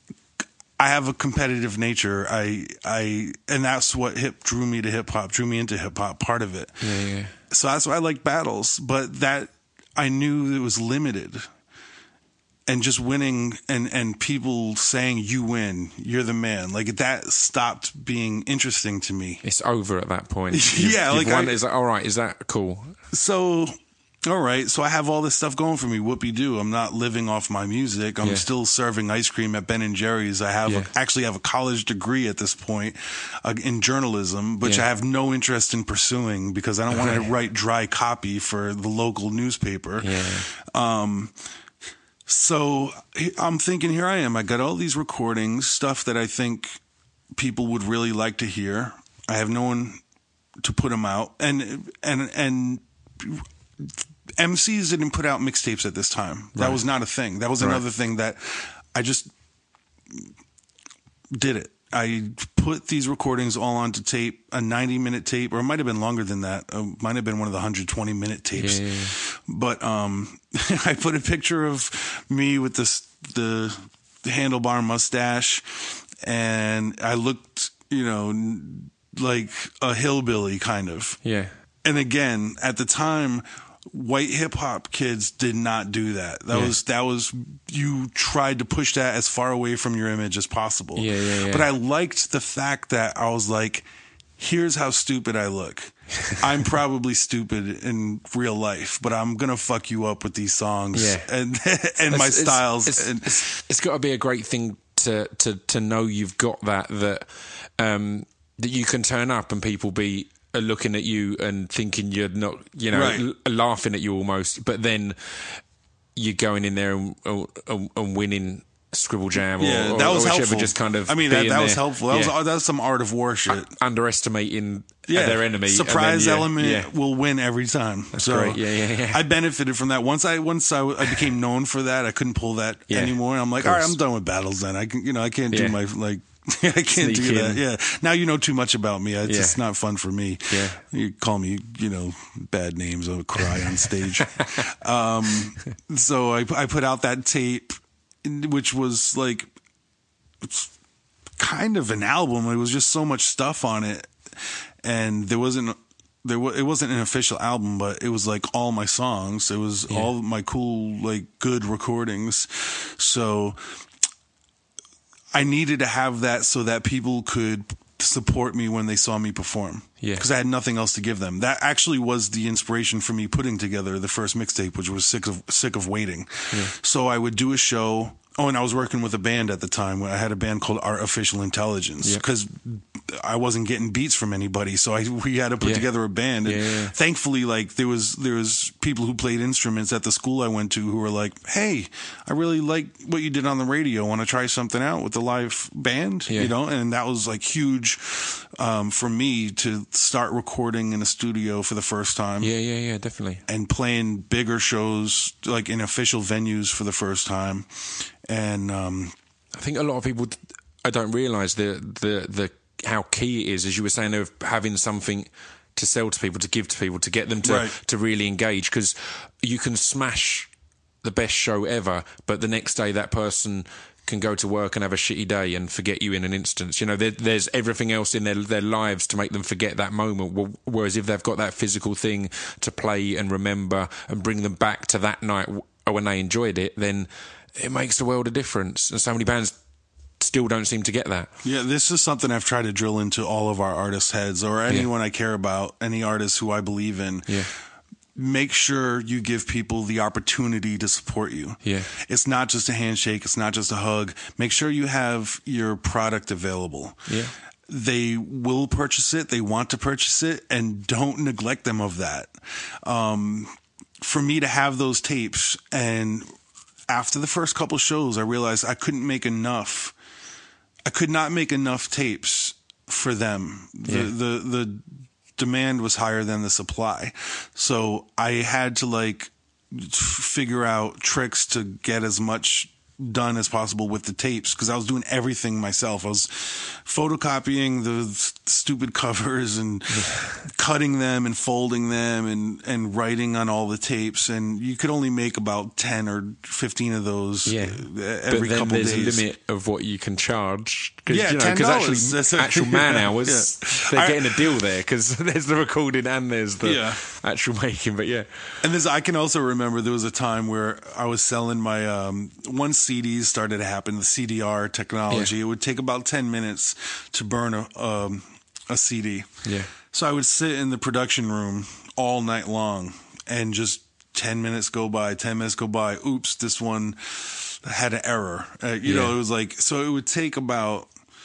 I have a competitive nature. I, I, and that's what hip drew me to hip hop, drew me into hip hop. Part of it. Yeah, yeah. So that's why I like battles, but that I knew it was limited. And just winning and, and people saying you win, you're the man, like that stopped being interesting to me. It's over at that point. You've, yeah, you've like won, I, is that all right? Is that cool? So, all right. So I have all this stuff going for me. Whoopie doo. I'm not living off my music. I'm Yeah. still serving ice cream at Ben and Jerry's. I have Yeah. a, actually have a college degree at this point uh, in journalism, which Yeah. I have no interest in pursuing because I don't want to write dry copy for the local newspaper. Yeah. Um. So I'm thinking, here I am. I got all these recordings, stuff that I think people would really like to hear. I have no one to put them out, and and and M Cs didn't put out mixtapes at this time. That Right. was not a thing. That was Right. another thing that I just did it. I put these recordings all onto tape, a ninety minute tape, or it might have been longer than that. It might have been one of the one hundred twenty minute tapes. Yeah, yeah, yeah. But um, I put a picture of me with this, the handlebar mustache, and I looked, you know, like a hillbilly kind of. Yeah. And again, at the time, white hip hop kids did not do that. That Yeah. was that was you tried to push that as far away from your image as possible. Yeah, yeah, yeah. But I liked the fact that I was like, here's how stupid I look. I'm probably stupid in real life, but I'm gonna fuck you up with these songs Yeah. and and my It's- it's- styles. It's, and it's, it's got to be a great thing to, to, to know you've got that, that, um, that you can turn up and people be uh, looking at you and thinking you're not, you know, Right. l- laughing at you almost, but then you're going in there and, and, and winning Scribble Jam or, yeah, or, that was or whichever, helpful. just kind of I mean, that, being that was there. helpful. That Yeah. was that was some art of war shit. Underestimating Yeah, their enemy. and then, surprise yeah, element yeah. will win every time. That's so great. Yeah, yeah, yeah. I benefited from that. Once I once I, I became known for that, I couldn't pull that Yeah, anymore. I'm like, of all right, course. I'm done with battles. Then I can, you know, I can't Yeah. do my like. I can't Sneak do that. in. Yeah. Now you know too much about me. It's Yeah. just not fun for me. Yeah. You call me, you know, bad names. I'll cry on stage. um, so I I put out that tape, which was like, it's kind of an album. It was just so much stuff on it, and there wasn't there w- it wasn't an official album, but it was like all my songs. It was yeah. all my cool, like good recordings. So I needed to have that so that people could support me when they saw me perform. Yeah. Because I had nothing else to give them. That actually was the inspiration for me putting together the first mixtape, which was Sick of Sick of Waiting. Yeah. So I would do a show. Oh, and I was working with a band at the time. I had a band called Artificial Intelligence because yep. I wasn't getting beats from anybody, so I we had to put yeah. together a band. And yeah, yeah. thankfully, like there was there was people who played instruments at the school I went to who were like, "Hey, I really like what you did on the radio. Want to try something out with the live band?" Yeah. You know, and that was like huge um, for me to start recording in a studio for the first time. Yeah, yeah, yeah, definitely. And playing bigger shows like in official venues for the first time. And um, I think a lot of people, I don't realise the, the the how key it is, as you were saying, of having something to sell to people, to give to people, to get them to, right. to really engage. Because you can smash the best show ever, but the next day that person can go to work and have a shitty day and forget you in an instant. You know, there, there's everything else in their their lives to make them forget that moment. Whereas if they've got that physical thing to play and remember and bring them back to that night when they enjoyed it, then it makes the world a difference. And so many bands still don't seem to get that. Yeah, this is something I've tried to drill into all of our artists' heads, or anyone yeah. I care about, any artists who I believe in. Yeah. Make sure you give people the opportunity to support you. Yeah. It's not just a handshake. It's not just a hug. Make sure you have your product available. Yeah. They will purchase it. They want to purchase it, and don't neglect them of that. Um, for me to have those tapes, and after the first couple shows, I realized I couldn't make enough. I could not make enough tapes for them. The, yeah. the, the demand was higher than the supply. So I had to like figure out tricks to get as much done as possible with the tapes, because I was doing everything myself. I was photocopying the stupid covers and cutting them and folding them and, and writing on all the tapes. And you could only make about ten or fifteen of those yeah. every but then couple there's days. There's a limit of what you can charge. Cause, yeah, you know, ten dollars. Because actually, actual man hours, yeah. they're I, getting a deal there, because there's the recording and there's the yeah. actual making. But yeah. And there's, I can also remember there was a time where I was selling my, um, once C Ds started to happen, the C D R technology, yeah. it would take about ten minutes to burn a, um, a C D. Yeah. So I would sit in the production room all night long, and just ten minutes go by, ten minutes go by. Oops, this one had an error. Uh, you yeah. know, it was like, so it would take about,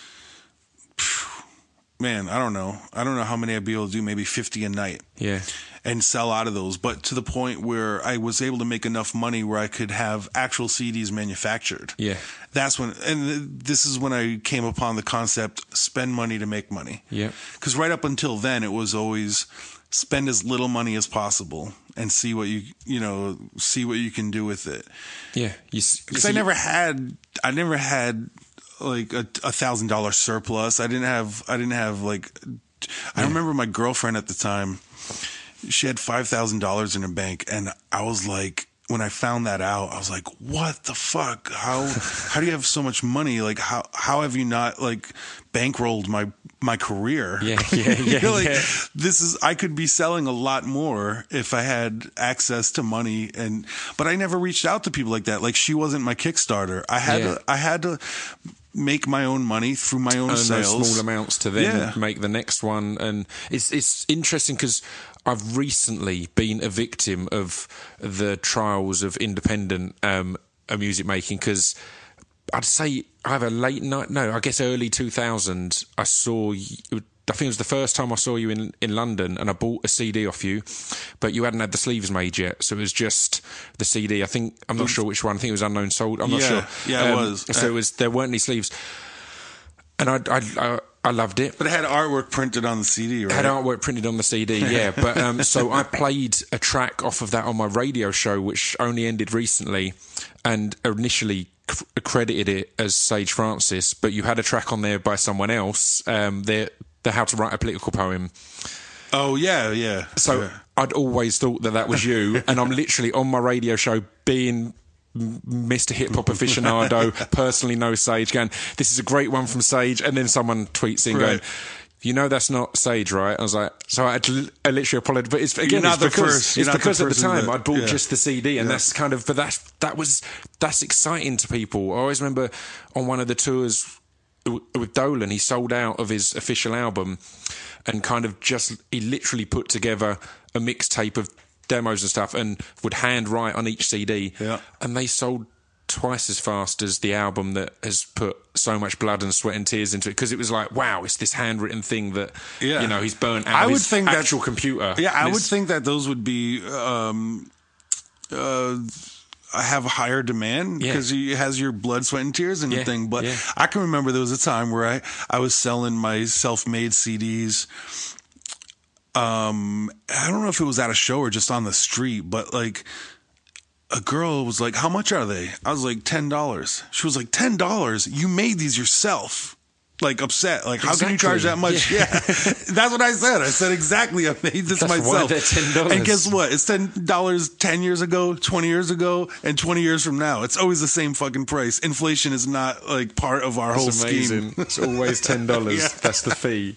man, I don't know. I don't know how many I'd be able to do, maybe fifty a night. Yeah. And sell out of those. But to the point where I was able to make enough money where I could have actual C Ds manufactured. Yeah. That's when, and this is when I came upon the concept, spend money to make money. Yeah. Because right up until then, it was always spend as little money as possible and see what you, you know, see what you can do with it. Yeah. Because I never had, I never had like a, a thousand dollar surplus. I didn't have, I didn't have like, I yeah. remember my girlfriend at the time, she had five thousand dollars in her bank, and I was like, when I found that out, I was like, what the fuck? How how do you have so much money? Like, how how have you not like bankrolled my my career? Yeah, yeah, yeah. you know, like, yeah. This is, I could be selling a lot more if I had access to money, and but I never reached out to people like that. Like, she wasn't my Kickstarter. I had yeah. to, I had to make my own money through my own Earn sales, those small amounts to then yeah. make the next one. And it's it's interesting because I've recently been a victim of the trials of independent um, music making, because I'd say either late night, no, I guess early two thousand, I saw you, I think it was the first time I saw you in, in London, and I bought a C D off you, but you hadn't had the sleeves made yet, so it was just the C D. I think, I'm not sure which one, I think it was Unknown Soul, I'm not yeah, sure. Yeah, um, it was. So it was, there weren't any sleeves. And I, I, I, I loved it. But it had artwork printed on the C D, right? It had artwork printed on the C D, yeah. But um, so I played a track off of that on my radio show, which only ended recently, and initially c- credited it as Sage Francis, but you had a track on there by someone else, um, the, the How to Write a Political Poem. Oh, yeah, yeah. So yeah. I'd always thought that that was you, and I'm literally on my radio show being Mister Hip Hop Aficionado, personally know Sage, going, this is a great one from Sage, and then someone tweets in right. going, you know that's not Sage, right? I was like, so I, had to, I literally apologized, but it's again, You're not it's the because, first. it's You're not because the at the time that, I'd bought yeah. just the C D, and yeah. that's kind of, but that's that was that's exciting to people. I always remember on one of the tours with Dolan, he sold out of his official album, and kind of just he literally put together a mixtape of demos and stuff, and would hand write on each C D, yeah. and they sold twice as fast as the album that has put so much blood and sweat and tears into it, because it was like, wow, it's this handwritten thing that yeah. you know he's burnt out I of would his think actual that, computer. Yeah, I would think that those would be um, uh, have a higher demand because yeah. he has your blood, sweat, and tears and yeah. everything. But yeah. I can remember there was a time where I I was selling my self-made C Ds. Um, I don't know if it was at a show or just on the street, but like. A girl was like, how much are they? I was like, ten dollars. She was like, ten dollars? You made these yourself. Like, upset. Like, how exactly. can you charge that much? Yeah. yeah. That's what I said. I said, exactly. I made this That's myself. Why ten dollars. And guess what? It's ten dollars ten years ago, twenty years ago, and twenty years from now. It's always the same fucking price. Inflation is not, like, part of our That's whole amazing. scheme. It's always ten dollars. yeah. That's the fee.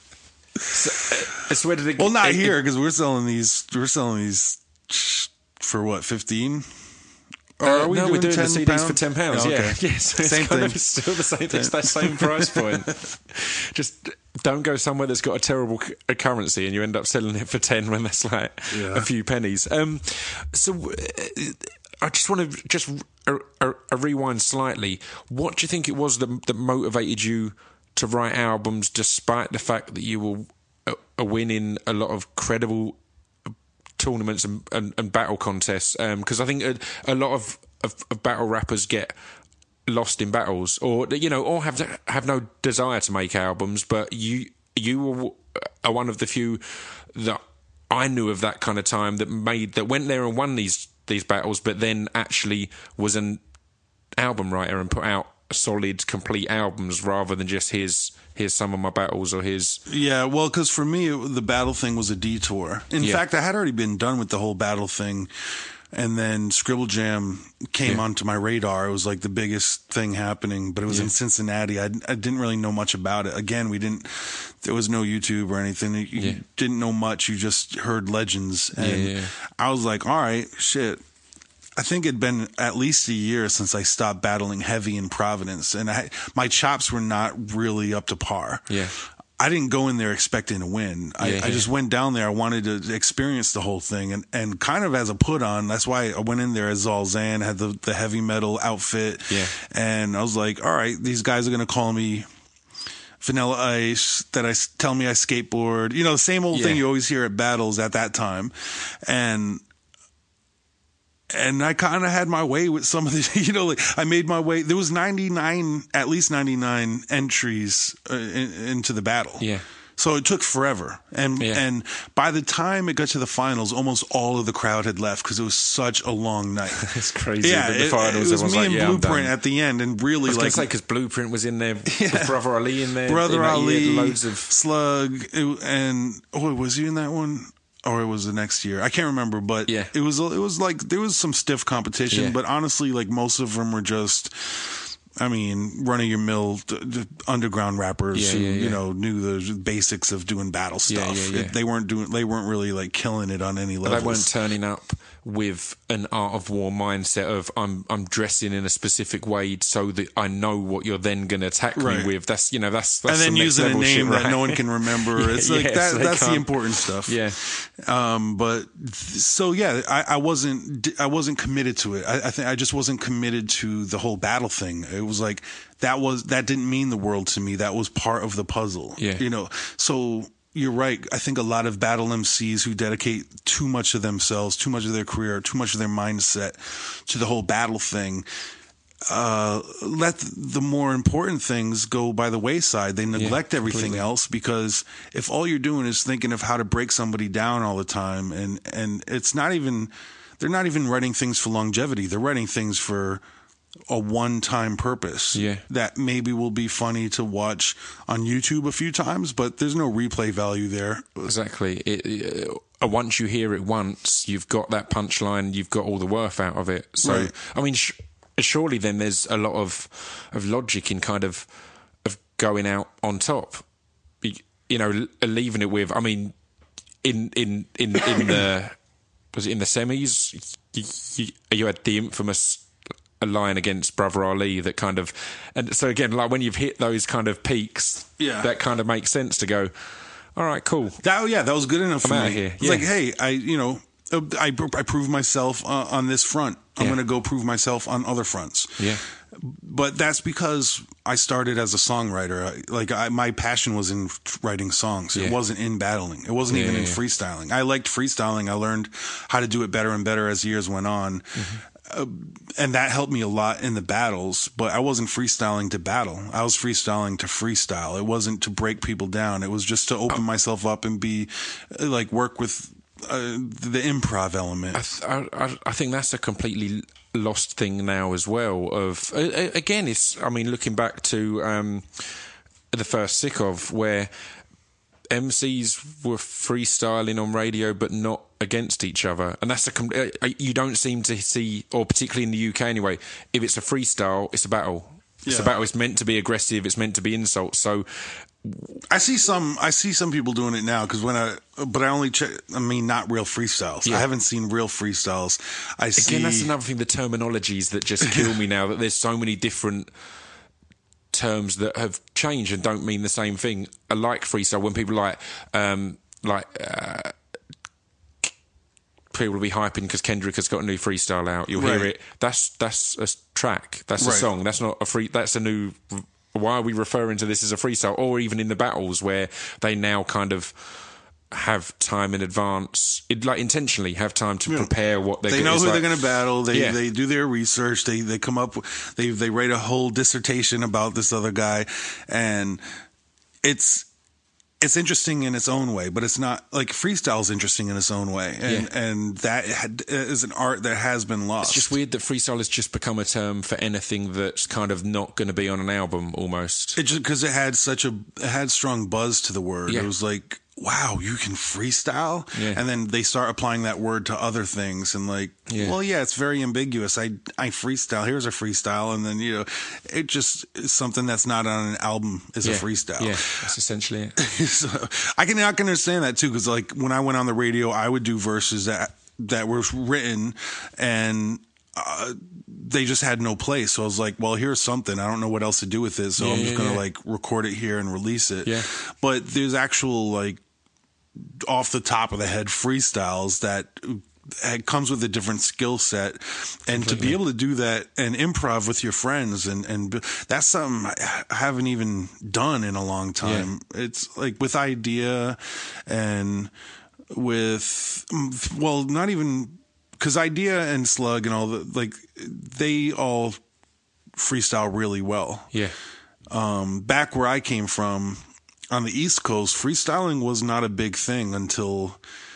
So, so where did it, well, not it, here, because we're selling these, we're selling these for what, fifteen? Or uh, are we no, doing we're doing ten the C Ds pounds? for ten pounds. Oh, okay. Yeah, yes, so same it's kind thing. Of, it's still the same. It's that same price point. Just don't go somewhere that's got a terrible c- a currency and you end up selling it for ten when that's like yeah. a few pennies. Um, so uh, I just want to just a, a, a rewind slightly. What do you think it was that, that motivated you to write albums, despite the fact that you were a, a winning a lot of credible tournaments and, and, and battle contests, because um, I think a, a lot of, of, of battle rappers get lost in battles, or you know, or have to, have no desire to make albums. But you you were are one of the few that I knew of that kind of time that made that went there and won these these battles, but then actually was an album writer and put out solid, complete albums rather than just his. Here's some of my battles or his... Yeah, well, because for me, it, the battle thing was a detour. In yeah. fact, I had already been done with the whole battle thing, and then Scribble Jam came yeah. onto my radar. It was like the biggest thing happening, but it was yeah. in Cincinnati. I, I didn't really know much about it. Again, we didn't... There was no YouTube or anything. You yeah. didn't know much. You just heard legends. And yeah, yeah. I was like, all right, shit. I think it'd been at least a year since I stopped battling heavy in Providence, and I, my chops were not really up to par. Yeah. I didn't go in there expecting to win. I, yeah, yeah. I just went down there. I wanted to experience the whole thing, and, and kind of as a put on. That's why I went in there as Zalzan, had the, the heavy metal outfit. Yeah. And I was like, all right, these guys are going to call me Vanilla Ice, that I tell me I skateboard. You know, the same old yeah. thing you always hear at battles at that time. And And I kind of had my way with some of the, you know, like I made my way. There was ninety-nine, at least ninety-nine entries uh, in, into the battle. Yeah. So it took forever. And yeah. and by the time it got to the finals, almost all of the crowd had left because it was such a long night. It's crazy. Yeah, the it, finals, it was me like, and yeah, Blueprint at the end, and really I was like because Blueprint was in there, yeah. with Brother Ali in there, Brother Ali, loads of Slug, it, and oh, was he in that one? Or it was the next year. I can't remember, but yeah. it was it was like there was some stiff competition, yeah. but honestly, like most of them were just, I mean, run of your mill d- d- underground rappers yeah, who yeah, yeah. you know knew the basics of doing battle stuff. Yeah, yeah, yeah. It, they weren't doing. They weren't really like killing it on any level. They weren't turning up with an Art of War mindset of I'm I'm dressing in a specific way so that I know what you're then going to attack right. me with. That's you know that's, that's and then using a name shit, right? that no one can remember. yeah, it's like yeah, that. so that's can't. the important stuff. Yeah. Um. But so yeah, I, I wasn't. I wasn't committed to it. I, I think I just wasn't committed to the whole battle thing. It was like that was that didn't mean the world to me. That was part of the puzzle. Yeah. You know. So. You're right. I think a lot of battle M Cs who dedicate too much of themselves, too much of their career, too much of their mindset to the whole battle thing, uh, let the more important things go by the wayside. They neglect yeah, everything completely. else because if all you're doing is thinking of how to break somebody down all the time, and, and it's not even, they're not even writing things for longevity. They're writing things for a one-time purpose yeah. that maybe will be funny to watch on YouTube a few times, but there's no replay value there. Exactly. It, it, uh, once you hear it once, you've got that punchline, you've got all the worth out of it. So, right. I mean, sh- surely then there's a lot of of logic in kind of of going out on top. you know, leaving it with, I mean, in in in in the was it in the semis, you, you, you had the infamous line against Brother Ali that kind of, and so again, like when you've hit those kind of peaks, yeah. that kind of makes sense to go, all right, cool. That yeah, that was good enough I'm for out me. of here. It's Yeah. like, hey, I you know. I, I proved myself uh, on this front. I'm Yeah. going to go prove myself on other fronts. Yeah. But that's because I started as a songwriter. I, like I, my passion was in writing songs. Yeah. It wasn't in battling. It wasn't Yeah, even yeah, in yeah. freestyling. I liked freestyling. I learned how to do it better and better as years went on. Mm-hmm. Uh, and that helped me a lot in the battles, but I wasn't freestyling to battle. I was freestyling to freestyle. It wasn't to break people down. It was just to open oh. myself up and be like work with Uh, the improv element. I, th- I, I think that's a completely lost thing now as well. Of uh, again, it's I mean, looking back to um, the first Sick Of, where M Cs were freestyling on radio, but not against each other, and that's a com- you don't seem to see, or particularly in the U K anyway. If it's a freestyle, it's a battle. It's yeah. a battle. It's meant to be aggressive. It's meant to be insults. So. I see some. I see some people doing it now because when I, but I only check. I mean, not real freestyles. Yeah. I haven't seen real freestyles. I Again, see. that's another thing. The terminologies that just kill me now. That there's so many different terms that have changed and don't mean the same thing. I like freestyle when people like, um, like. Uh, people will be hyping because Kendrick has got a new freestyle out. You'll right. hear it. That's that's a track. That's right. a song. That's not a free. That's a new. Why are we referring to this as a freestyle? Or even in the battles where they now kind of have time in advance, it, like intentionally have time to yeah. prepare what they're. They know who like, they're going to battle. They yeah. they do their research. They they come up. They they write a whole dissertation about this other guy, and it's. It's interesting in its own way, but it's not like freestyle is interesting in its own way, and yeah. and that had, is an art that has been lost. It's just weird that freestyle has just become a term for anything that's kind of not going to be on an album, almost. It just because it had such a it had strong buzz to the word. Yeah. It was like, wow, you can freestyle, yeah. and then they start applying that word to other things, and like, yeah. well, yeah, it's very ambiguous. I I freestyle. Here's a freestyle, and then you know, it just is something that's not on an album is yeah. a freestyle. Yeah, that's essentially it. So, I can I can understand that too, because like when I went on the radio, I would do verses that that were written and. Uh, they just had no place. So I was like, well, here's something. I don't know what else to do with this. So yeah, I'm just yeah, going to yeah. like record it here and release it. Yeah. But there's actual like off the top of the head freestyles that it comes with a different skill set. And Completely. To be able to do that and improv with your friends and, and that's something I haven't even done in a long time. Yeah. It's like with Idea and with, well, not even, because Idea and Slug and all the like, they all freestyle really well. Yeah. Um, back where I came from on the East Coast, freestyling was not a big thing until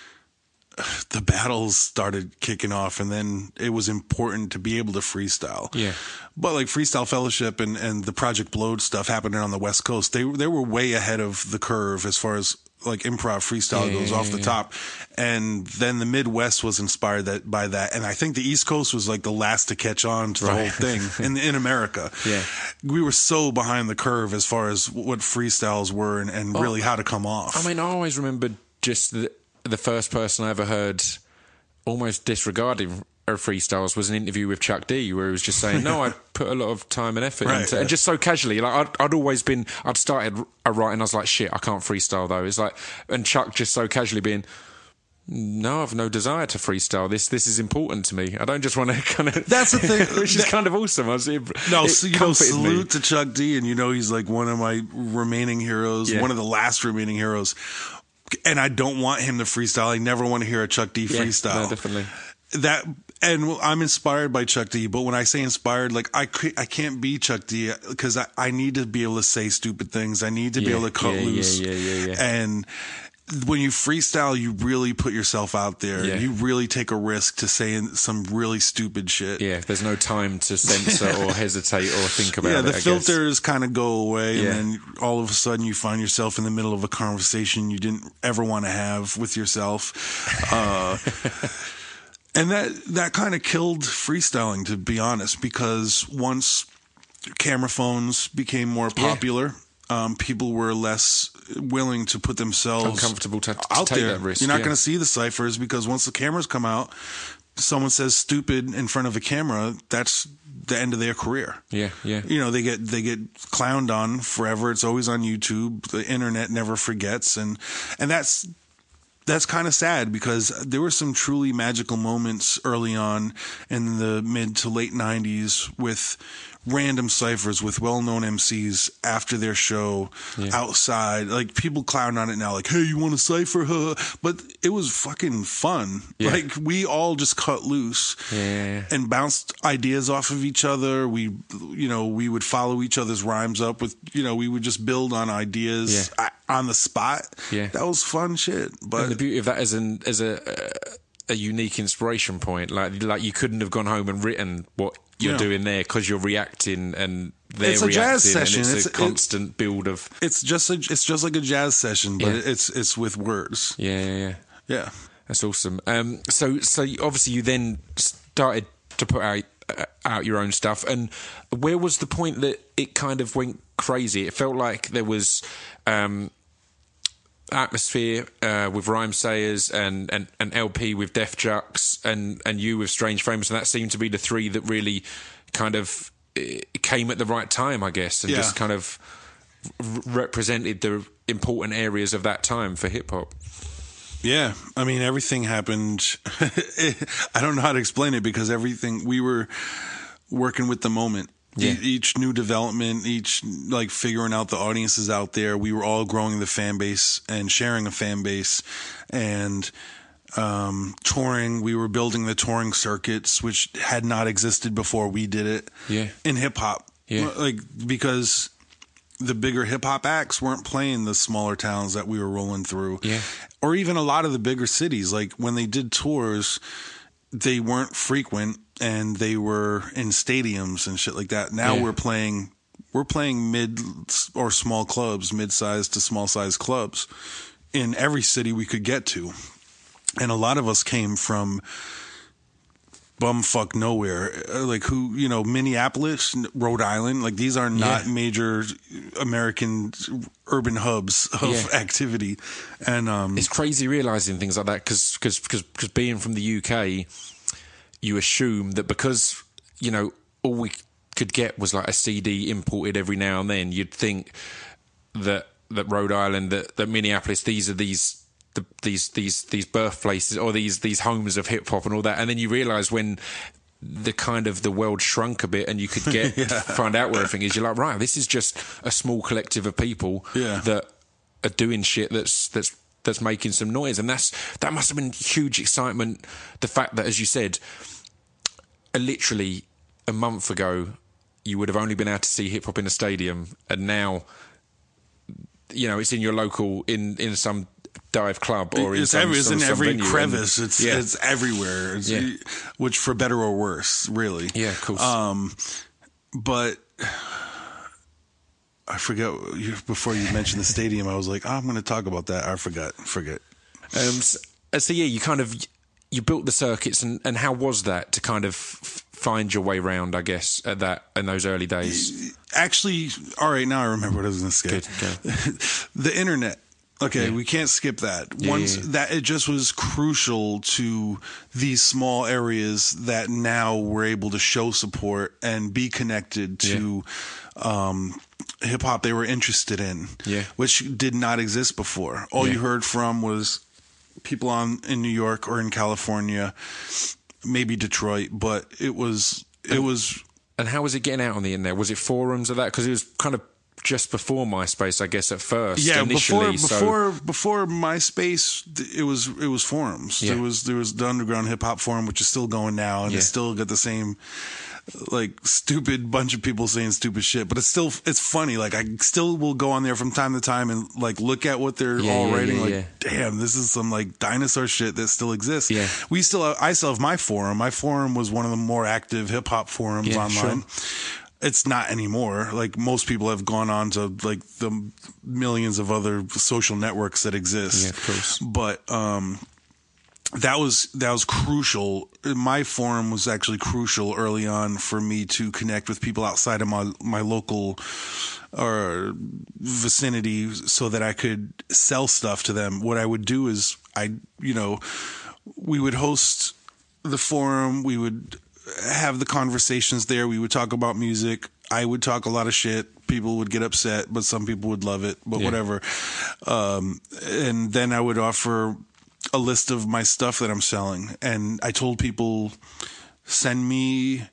the battles started kicking off, and then it was important to be able to freestyle. Yeah. But like Freestyle Fellowship and, and the Project Blowed stuff happening on the West Coast, they they were way ahead of the curve as far as like improv freestyle yeah, goes yeah, off the yeah. top. And then the Midwest was inspired that by that. And I think the East Coast was like the last to catch on to the right. whole thing in in America. Yeah. We were so behind the curve as far as what freestyles were and, and oh, really how to come off. I mean, I always remembered just the, the first person I ever heard almost disregarding her freestyles was an interview with Chuck D, where he was just saying, no, I put a lot of time and effort right, into it. yeah. And just so casually, like I'd, I'd always been, I'd started a writing, I was like, shit, I can't freestyle though. It's like, and Chuck just so casually being, no, I've no desire to freestyle. This this is important to me. I don't just want to kind of... That's the thing. Which is kind of awesome. I was, it, no, it so, you know, salute me. to Chuck D, and you know he's like one of my remaining heroes, yeah. one of the last remaining heroes. And I don't want him to freestyle. I never want to hear a Chuck D yeah, freestyle. No, definitely. That... And I'm inspired by Chuck D, but when I say inspired, like I I can't be Chuck D because I, I need to be able to say stupid things. I need to yeah, be able to cut yeah, loose. Yeah, yeah, yeah, yeah. And when you freestyle, you really put yourself out there. Yeah. You really take a risk to saying some really stupid shit. Yeah, there's no time to censor or hesitate or think about yeah, it. Yeah, the I filters kind of go away, yeah. and then all of a sudden you find yourself in the middle of a conversation you didn't ever want to have with yourself. Uh And that, that kind of killed freestyling, to be honest, because once camera phones became more popular, um, people were less willing to put themselves uncomfortable to, to out take there. that risk. You're not yeah. going to see the ciphers because once the cameras come out, someone says stupid in front of a camera, that's the end of their career. Yeah, yeah. You know, they get they get clowned on forever. It's always on YouTube. The internet never forgets, and and that's that's kind of sad because there were some truly magical moments early on in the mid to late nineties with random ciphers with well-known M Cs after their show yeah. outside. Like, people clown on it now, like, hey, you want a cipher? Huh? But it was fucking fun. Yeah. Like, we all just cut loose yeah, yeah, yeah. and bounced ideas off of each other. We, you know, we would follow each other's rhymes up with, you know, we would just build on ideas yeah. on the spot. Yeah. That was fun shit. But and the beauty of that is an, as a, a unique inspiration point. Like, like you couldn't have gone home and written what you're yeah. doing there because you're reacting and they're it's a reacting jazz session. And it's, it's a constant it, build of. It's just a, it's just like a jazz session, but yeah. it's it's with words. Yeah, yeah, yeah. Yeah, that's awesome. Um, so so obviously you then started to put out uh, out your own stuff, and where was the point that it kind of went crazy? It felt like there was. Um, Atmosphere uh, with Rhymesayers and, and, and L P with Def Jux and, and you with Strange Frames, and that seemed to be the three that really kind of came at the right time, I guess, and yeah. just kind of r- represented the important areas of that time for hip hop. Yeah, I mean, everything happened. I don't know how to explain it because everything, we were working with the moment. Yeah. Each new development, each like figuring out the audiences out there, we were all growing the fan base and sharing a fan base and um, touring. We were building the touring circuits, which had not existed before we did it yeah. in hip hop. Yeah. Like, because the bigger hip hop acts weren't playing the smaller towns that we were rolling through. Yeah. Or even a lot of the bigger cities. Like, when they did tours, they weren't frequent. And they were in stadiums and shit like that. Now yeah. we're playing, we're playing mid or small clubs, mid-sized to small-sized clubs in every city we could get to. And a lot of us came from bumfuck nowhere, like who, you know, Minneapolis, Rhode Island. Like, these are not yeah. major American urban hubs of yeah. activity. And um, it's crazy realizing things like that because because because being from the U K. You assume that because, you know, all we could get was like a C D imported every now and then, you'd think that that Rhode Island, that, that Minneapolis, these are these the, these these these birthplaces or these these homes of hip hop and all that. And then you realise when the kind of the world shrunk a bit and you could get yeah. find out where everything is, you're like, right, this is just a small collective of people yeah. that are doing shit that's that's that's making some noise. And that's that must have been huge excitement. The fact that, as you said, literally a month ago you would have only been able to see hip hop in a stadium, and now, you know, it's in your local, in in some dive club or in it's some, every, it's some, in some every venue. crevice. And, it's yeah. it's everywhere. It's, yeah. which for better or worse, really. Yeah, of course. Um, but I forget, before you mentioned the stadium, I was like, oh, I'm going to talk about that. I forgot. Forget. Um, so, so yeah, you kind of you built the circuits, and, and how was that to kind of f- find your way around, I guess, at that in those early days? Actually, all right, now I remember what I was going to skip. Good, good. The internet. Okay, yeah. we can't skip that. Yeah, Once yeah, yeah. that it just was crucial to these small areas that now we're able to show support and be connected to yeah. um, hip hop they were interested in, yeah. which did not exist before. All yeah. you heard from was people on in New York or in California, maybe Detroit, but it was it and, was. And how was it getting out on the internet? Was it forums or that? Because it was kind of just before MySpace, I guess, at first. Yeah, initially, before before so. before MySpace, it was it was forums. Yeah. There was there was the Underground Hip Hop Forum, which is still going now, and yeah. it's still got the same like stupid bunch of people saying stupid shit. But it's still it's funny. Like, I still will go on there from time to time and like look at what they're yeah, all yeah, writing. yeah, like, yeah. damn, this is some like dinosaur shit that still exists. Yeah. We still I still have my forum. My forum was one of the more active hip hop forums yeah, online. Sure. It's not anymore. Like, most people have gone on to like the millions of other social networks that exist. Yeah, of course. But um, that was that was crucial. My forum was actually crucial early on for me to connect with people outside of my my local or vicinity, so that I could sell stuff to them. What I would do is I, you know, we would host the forum. We would have the conversations there. We would talk about music. I would talk a lot of shit. People would get upset, but some people would love it, but yeah. whatever. Um, and then I would offer a list of my stuff that I'm selling. And I told people, send me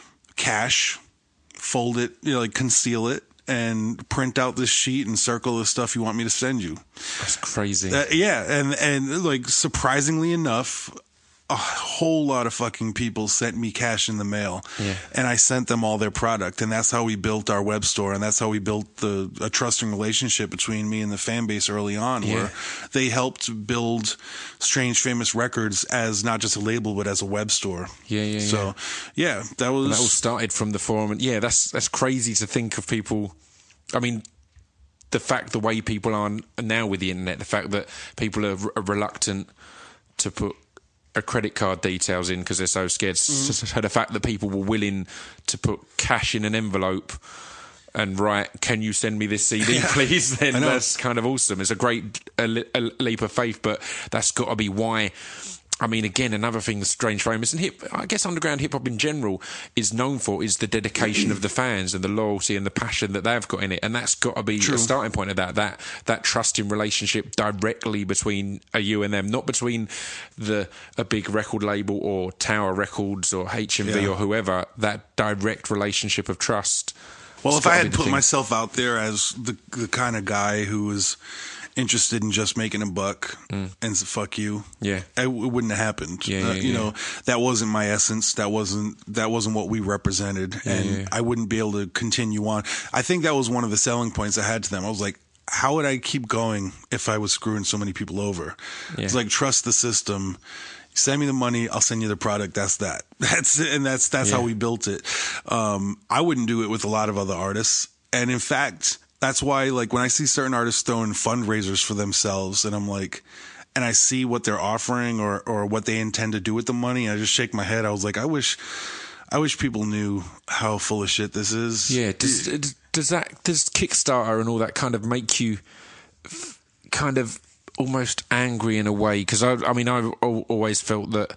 cash, fold it, you know, like conceal it, and print out this sheet and circle the stuff you want me to send you. That's crazy. Uh, yeah. And, and like, surprisingly enough, a whole lot of fucking people sent me cash in the mail, yeah. and I sent them all their product, and that's how we built our web store, and that's how we built the a trusting relationship between me and the fan base early on, yeah. where they helped build Strange Famous Records as not just a label but as a web store. Yeah, yeah. So, yeah, that was and that all started from the forum, and yeah, that's that's crazy to think of people. I mean, the fact the way people are now with the internet, the fact that people are, r- are reluctant to put a credit card details in because they're so scared. Mm. So the fact that people were willing to put cash in an envelope and write, "Can you send me this C D, yeah. please?" Then that's kind of awesome. It's a great a, a leap of faith, but that's got to be why. I mean, again, another thing that's Strange Famous and hip, I guess underground hip hop in general is known for is the dedication of the fans and the loyalty and the passion that they've got in it, and that's got to be True. a starting point of that. That that trusting relationship directly between a you and them, not between the a big record label or Tower Records or H M V yeah. or whoever. That direct relationship of trust. Well, if I had put thing. myself out there as the the kind of guy who was interested in just making a buck mm. and fuck you, yeah, it, it wouldn't have happened. Yeah, yeah, uh, you yeah. know, that wasn't my essence. That wasn't that wasn't what we represented, yeah, and yeah. I wouldn't be able to continue on. I think that was one of the selling points I had to them. I was like, how would I keep going if I was screwing so many people over? Yeah. It's like, trust the system. Send me the money, I'll send you the product. That's that. That's it, and that's that's yeah. how we built it. Um, I wouldn't do it with a lot of other artists, and in fact, that's why, like, when I see certain artists throwing fundraisers for themselves, and I'm like, and I see what they're offering or or what they intend to do with the money, I just shake my head. I was like, I wish, I wish people knew how full of shit this is. Yeah. Does does that does Kickstarter and all that kind of make you f- kind of almost angry in a way? Because I, I mean, I've always felt that.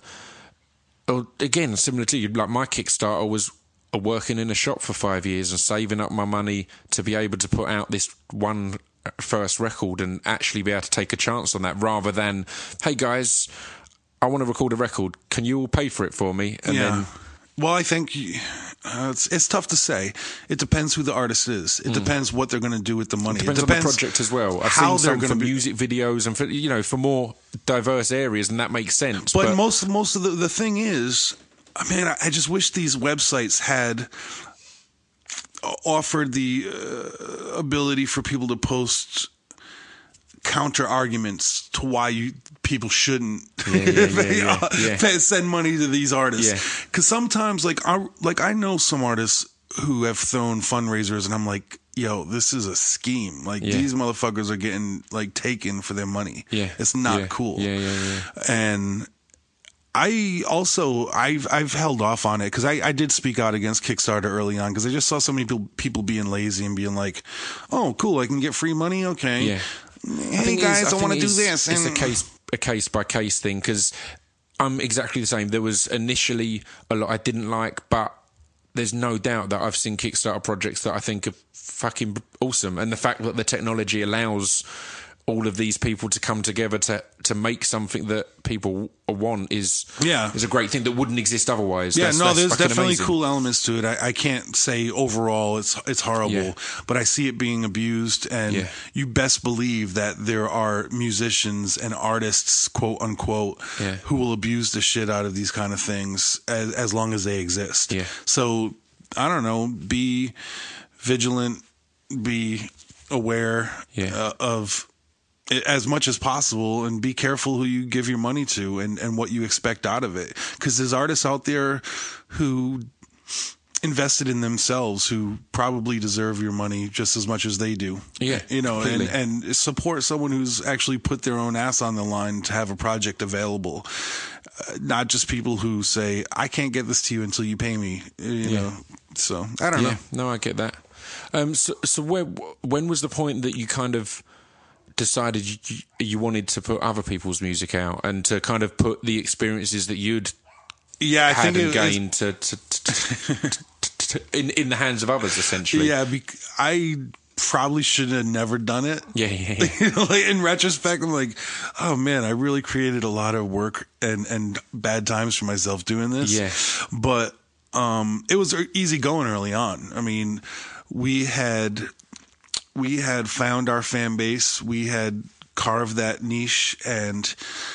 Again, similar to you, like my Kickstarter was working in a shop for five years and saving up my money to be able to put out this one first record and actually be able to take a chance on that, rather than, hey guys, I want to record a record, can you all pay for it for me? And yeah. then well, I think uh, it's it's tough to say. It depends who the artist is. It mm. depends what they're going to do with the money. It depends, it depends on the project as well. I've how seen some they're for be... music videos and for, you know, for more diverse areas, and that makes sense. But, but most most of the the thing is, I mean, I just wish these websites had offered the uh, ability for people to post counter arguments to why you people shouldn't yeah, yeah, yeah, yeah, yeah. send money to these artists. Because yeah. sometimes, like I like I know some artists who have thrown fundraisers, and I'm like, yo, this is a scheme. Like yeah. these motherfuckers are getting like taken for their money. Yeah, it's not yeah. cool. Yeah, yeah, yeah. And I also I've I've held off on it because I, I did speak out against Kickstarter early on because I just saw so many people people being lazy and being like, oh, cool, I can get free money. Okay, yeah. Hey guys, I, I want to do this. It's and a case a case by case thing because I'm exactly the same. There was initially a lot I didn't like, but there's no doubt that I've seen Kickstarter projects that I think are fucking awesome, and the fact that the technology allows all of these people to come together to to make something that people want is yeah is a great thing that wouldn't exist otherwise. Yeah, that's, no, that's there's definitely amazing. Cool elements to it. I, I can't say overall it's it's horrible, yeah. but I see it being abused, and yeah. you best believe that there are musicians and artists, quote unquote, yeah. who will abuse the shit out of these kind of things as as long as they exist. Yeah. So I don't know, be vigilant, be aware yeah. uh, of as much as possible, and be careful who you give your money to and, and what you expect out of it. Because there's artists out there who invested in themselves who probably deserve your money just as much as they do. Yeah, you know, and, completely. and support someone who's actually put their own ass on the line to have a project available. Uh, not just people who say, I can't get this to you until you pay me, you Yeah. know. So, I don't Yeah, know. no, I get that. Um, so, so where, when was the point that you kind of decided you, you wanted to put other people's music out and to kind of put the experiences that you'd Yeah, I had think and it, gained to, to, to, to, to, in, in the hands of others, essentially? Yeah, bec- I probably should have never done it. Yeah, yeah, yeah. You know, like, in retrospect, I'm like, oh man, I really created a lot of work and, and bad times for myself doing this. Yeah. But um, it was easy going early on. I mean, we had we had found our fan base. We had carved that niche, and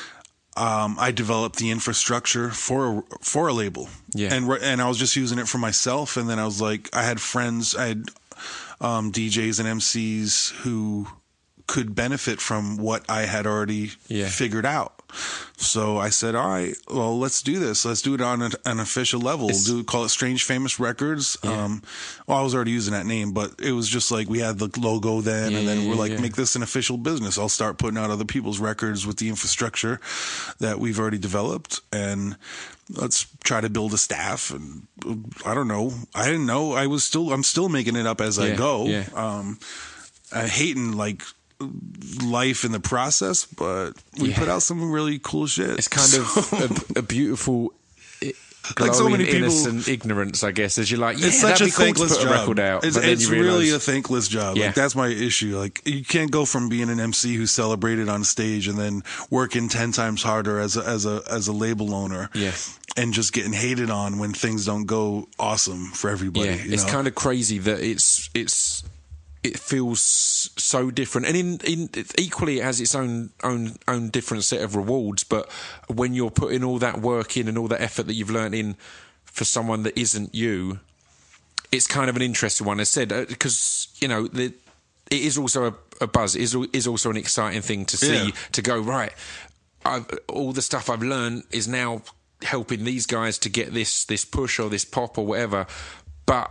um, I developed the infrastructure for a, for a label. Yeah. And and I was just using it for myself. And then I was like, I had friends, I had um, D Js and M Cs who could benefit from what I had already Yeah. figured out. So I said, all right, well, let's do this. Let's do it on a, an official level. It's- do call it Strange Famous Records. Yeah. Um, well, I was already using that name, but it was just like we had the logo then, Yeah, and then yeah, we're yeah, like, yeah. make this an official business. I'll start putting out other people's records with the infrastructure that we've already developed, and let's try to build a staff. And I don't know. I didn't know. I was still. I'm still making it up as I Yeah, go. yeah. Um, I hating like life in the process, but we Yeah. put out some really cool shit. It's kind of a, a beautiful, i- glowing, Like so many people- innocent ignorance, I guess, as you're like, yeah, it's such that'd a be cool to thankless put a job. record out. It's, but then it's you really realise- a thankless job. Yeah. Like that's my issue. Like you can't go from being an M C who's celebrated on stage and then working ten times harder as a, as a as a label owner. Yeah. And just getting hated on when things don't go awesome for everybody. Yeah, you it's know? kind of crazy that it's it's it feels so different, and in, in equally it has its own own own different set of rewards. But when you're putting all that work in and all that effort that you've learnt in for someone that isn't you, it's kind of an interesting one. As said, because you know the, it is also a, a buzz. It is is also an exciting thing to see. Yeah. To go right, I've, all the stuff I've learned is now helping these guys to get this this push or this pop or whatever, but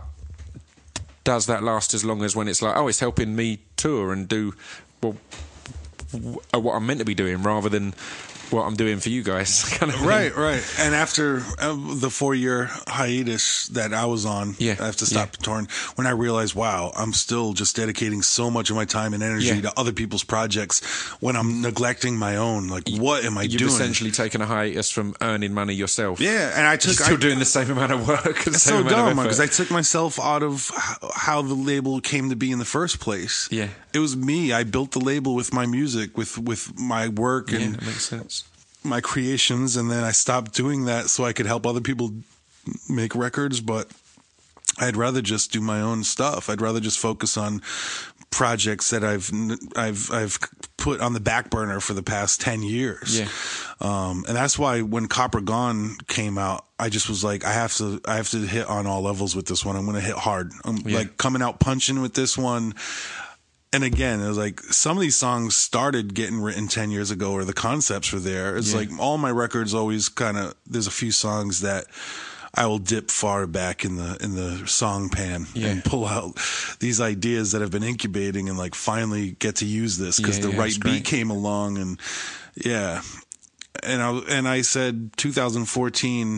does that last as long as when it's like, oh, it's helping me tour and do well w- what I'm meant to be doing rather than what I'm doing for you guys, kind of thing. Right, right. And after uh, the four-year hiatus that I was on, Yeah, I have to stop yeah. touring, when I realized, wow, I'm still just dedicating so much of my time and energy Yeah. to other people's projects when I'm neglecting my own. Like, what am I You've doing? essentially taken a hiatus from earning money yourself. Yeah, and I You're took... still I, doing the same amount of work. And the It's same so amount dumb of because I effort. took myself out of h- how the label came to be in the first place. Yeah. It was me. I built the label with my music, with, with my work Yeah, and that makes sense. my creations, and then I stopped doing that so I could help other people make records, but I'd rather just do my own stuff. I'd rather just focus on projects that I've I've I've put on the back burner for the past ten years. Yeah. Um, and that's why when Copper Gone came out, I just was like, I have to I have to hit on all levels with this one. I'm going to hit hard. I'm Yeah. like coming out punching with this one. And again, it was like some of these songs started getting written ten years ago, or the concepts were there. It's Yeah. like all my records always kind of, there's a few songs that I will dip far back in the in the song pan Yeah. and pull out these ideas that have been incubating and like finally get to use this because Yeah, the yeah, right it's beat great. came along. And yeah, and I and I said two thousand fourteen.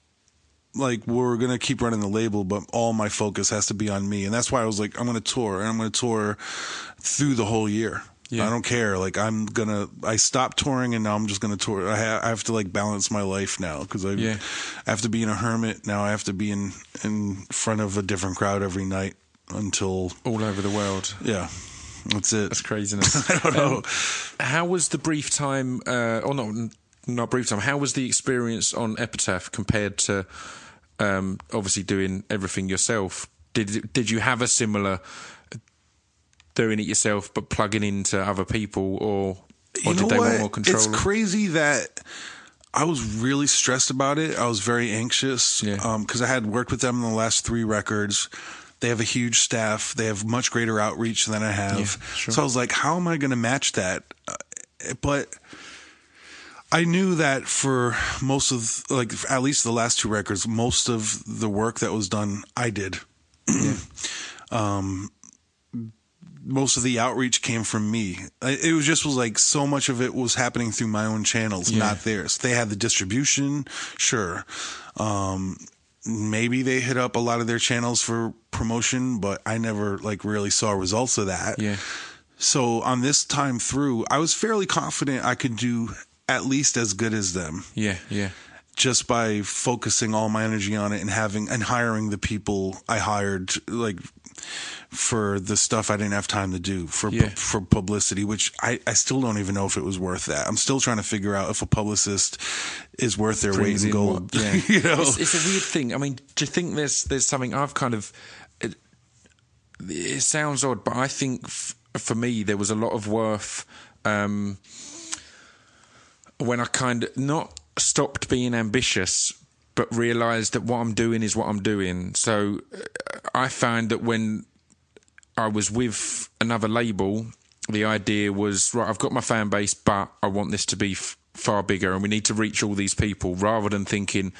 Like, we're going to keep running the label, but all my focus has to be on me. And that's why I was like, I'm going to tour, and I'm going to tour through the whole year. Yeah. I don't care. Like, I'm going to, I stopped touring and now I'm just going to tour. I, ha- I have to like balance my life now because I, Yeah. I have to be in a hermit. Now I have to be in, in front of a different crowd every night until, All over the world. yeah, that's it. That's craziness. I don't know. Um, how was the brief time, uh, or not, not brief time, how was the experience on Epitaph compared to um, obviously doing everything yourself? Did did you have a similar doing it yourself but plugging into other people, or, or You did know they what? want more control? It's crazy that I was really stressed about it. I was very anxious Yeah. because I had worked with them in the last three records. They have a huge staff. They have much greater outreach than I have. Yeah, sure. So I was like, how am I going to match that? Uh, but I knew that for most of, like, at least the last two records, most of the work that was done, I did. Yeah. um, most of the outreach came from me. It was just was like so much of it was happening through my own channels, yeah. not theirs. They had the distribution, sure. Um, maybe they hit up a lot of their channels for promotion, but I never like really saw results of that. Yeah. So on this time through, I was fairly confident I could do at least as good as them. Yeah, yeah. Just by focusing all my energy on it and having and hiring the people I hired, like for the stuff I didn't have time to do for yeah. pu- for publicity, which I, I still don't even know if it was worth that. I'm still trying to figure out if a publicist is worth their weight in gold. Yeah. you know, it's, it's a weird thing. I mean, do you think there's there's something I've kind of? It, it sounds odd, but I think f- for me there was a lot of worth. Um, when I kind of not stopped being ambitious, but realised that what I'm doing is what I'm doing. So I found that when I was with another label, the idea was, right, I've got my fan base, but I want this to be f- far bigger and we need to reach all these people, rather than thinking,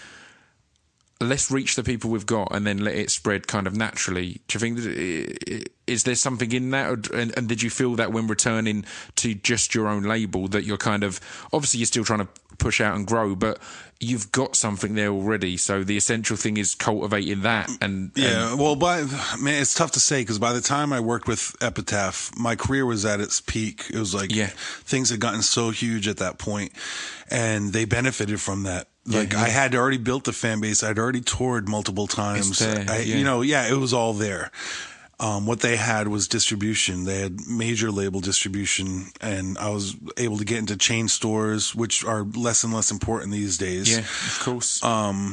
let's reach the people we've got and then let it spread kind of naturally. Do you think that, is there something in that? And, and did you feel that when returning to just your own label that you're kind of, obviously you're still trying to push out and grow, but you've got something there already. So the essential thing is cultivating that. And, and yeah, well, by, man, it's tough to say because by the time I worked with Epitaph, my career was at its peak. It was like yeah. things had gotten so huge at that point, and they benefited from that. Like yeah, yeah. I had already built the fan base. I'd already toured multiple times. There, I, yeah. You know, yeah, it was all there. Um, what they had was distribution. They had major label distribution, and I was able to get into chain stores, which are less and less important these days. Yeah, of course. Um,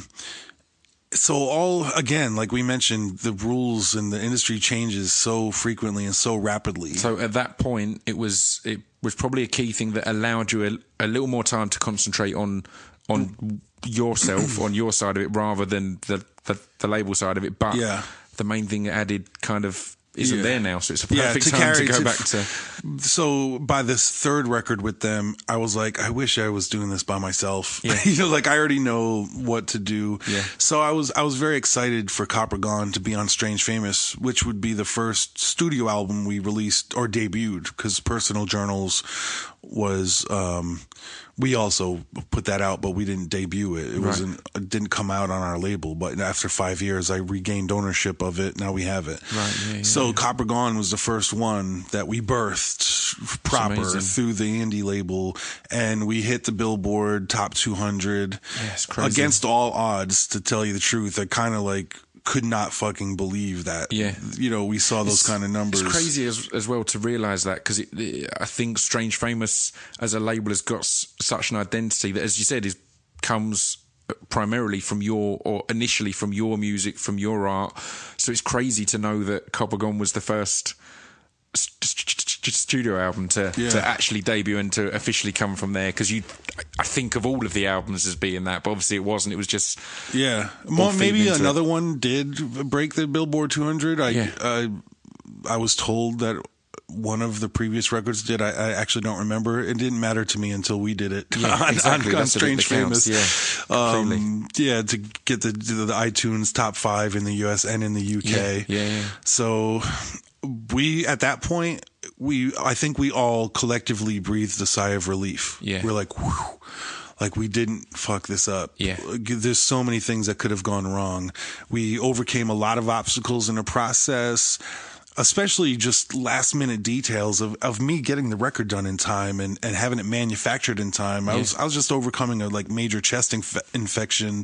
so all, again, like we mentioned, the rules in the industry changes so frequently and so rapidly. So at that point, it was it was probably a key thing that allowed you a, a little more time to concentrate on on yourself, on your side of it, rather than the, the, the label side of it. But yeah. the main thing it added kind of isn't yeah. there now, so it's a perfect yeah, to time carry, to go to, back to. So by this third record with them, I was like, I wish I was doing this by myself. Yeah. you know, like I already know what to do. Yeah. So I was I was very excited for Copper Gone to be on Strange Famous, which would be the first studio album we released or debuted, because Personal Journals was. Um, We also put that out, but we didn't debut it. It right. wasn't. It didn't come out on our label. But after five years, I regained ownership of it. Now we have it. Right. Yeah, yeah, so yeah. Copper Gone was the first one that we birthed proper through the indie label, and we hit the Billboard top two hundred yeah, it's crazy. against all odds. To tell you the truth, I kind of like. could not fucking believe that. Yeah. You know, we saw those it's, kind of numbers. It's crazy as, as well to realise that, because I think Strange Famous as a label has got s- such an identity that, as you said, is comes primarily from your, or initially from your music, from your art. So it's crazy to know that Copper Gone was the first st- st- st- studio album to, yeah. to actually debut and to officially come from there, because you I think of all of the albums as being that, but obviously it wasn't. It was just yeah. Well, maybe another it. one did break the Billboard two hundred. I yeah. I, I was told that one of the previous records did. I, I actually don't remember. It didn't matter to me until we did it yeah, on, exactly. on, on Strange Famous. Yeah, um, yeah, to get the the iTunes top five in the U S and in the U K. Yeah, yeah, yeah. So we at that point. We, I think we all collectively breathed a sigh of relief. Yeah. We're like, whew, like we didn't fuck this up. Yeah. There's so many things that could have gone wrong. We overcame a lot of obstacles in the process, especially just last minute details of, of me getting the record done in time and, and having it manufactured in time. I yeah. was, I was just overcoming a like major chest inf- infection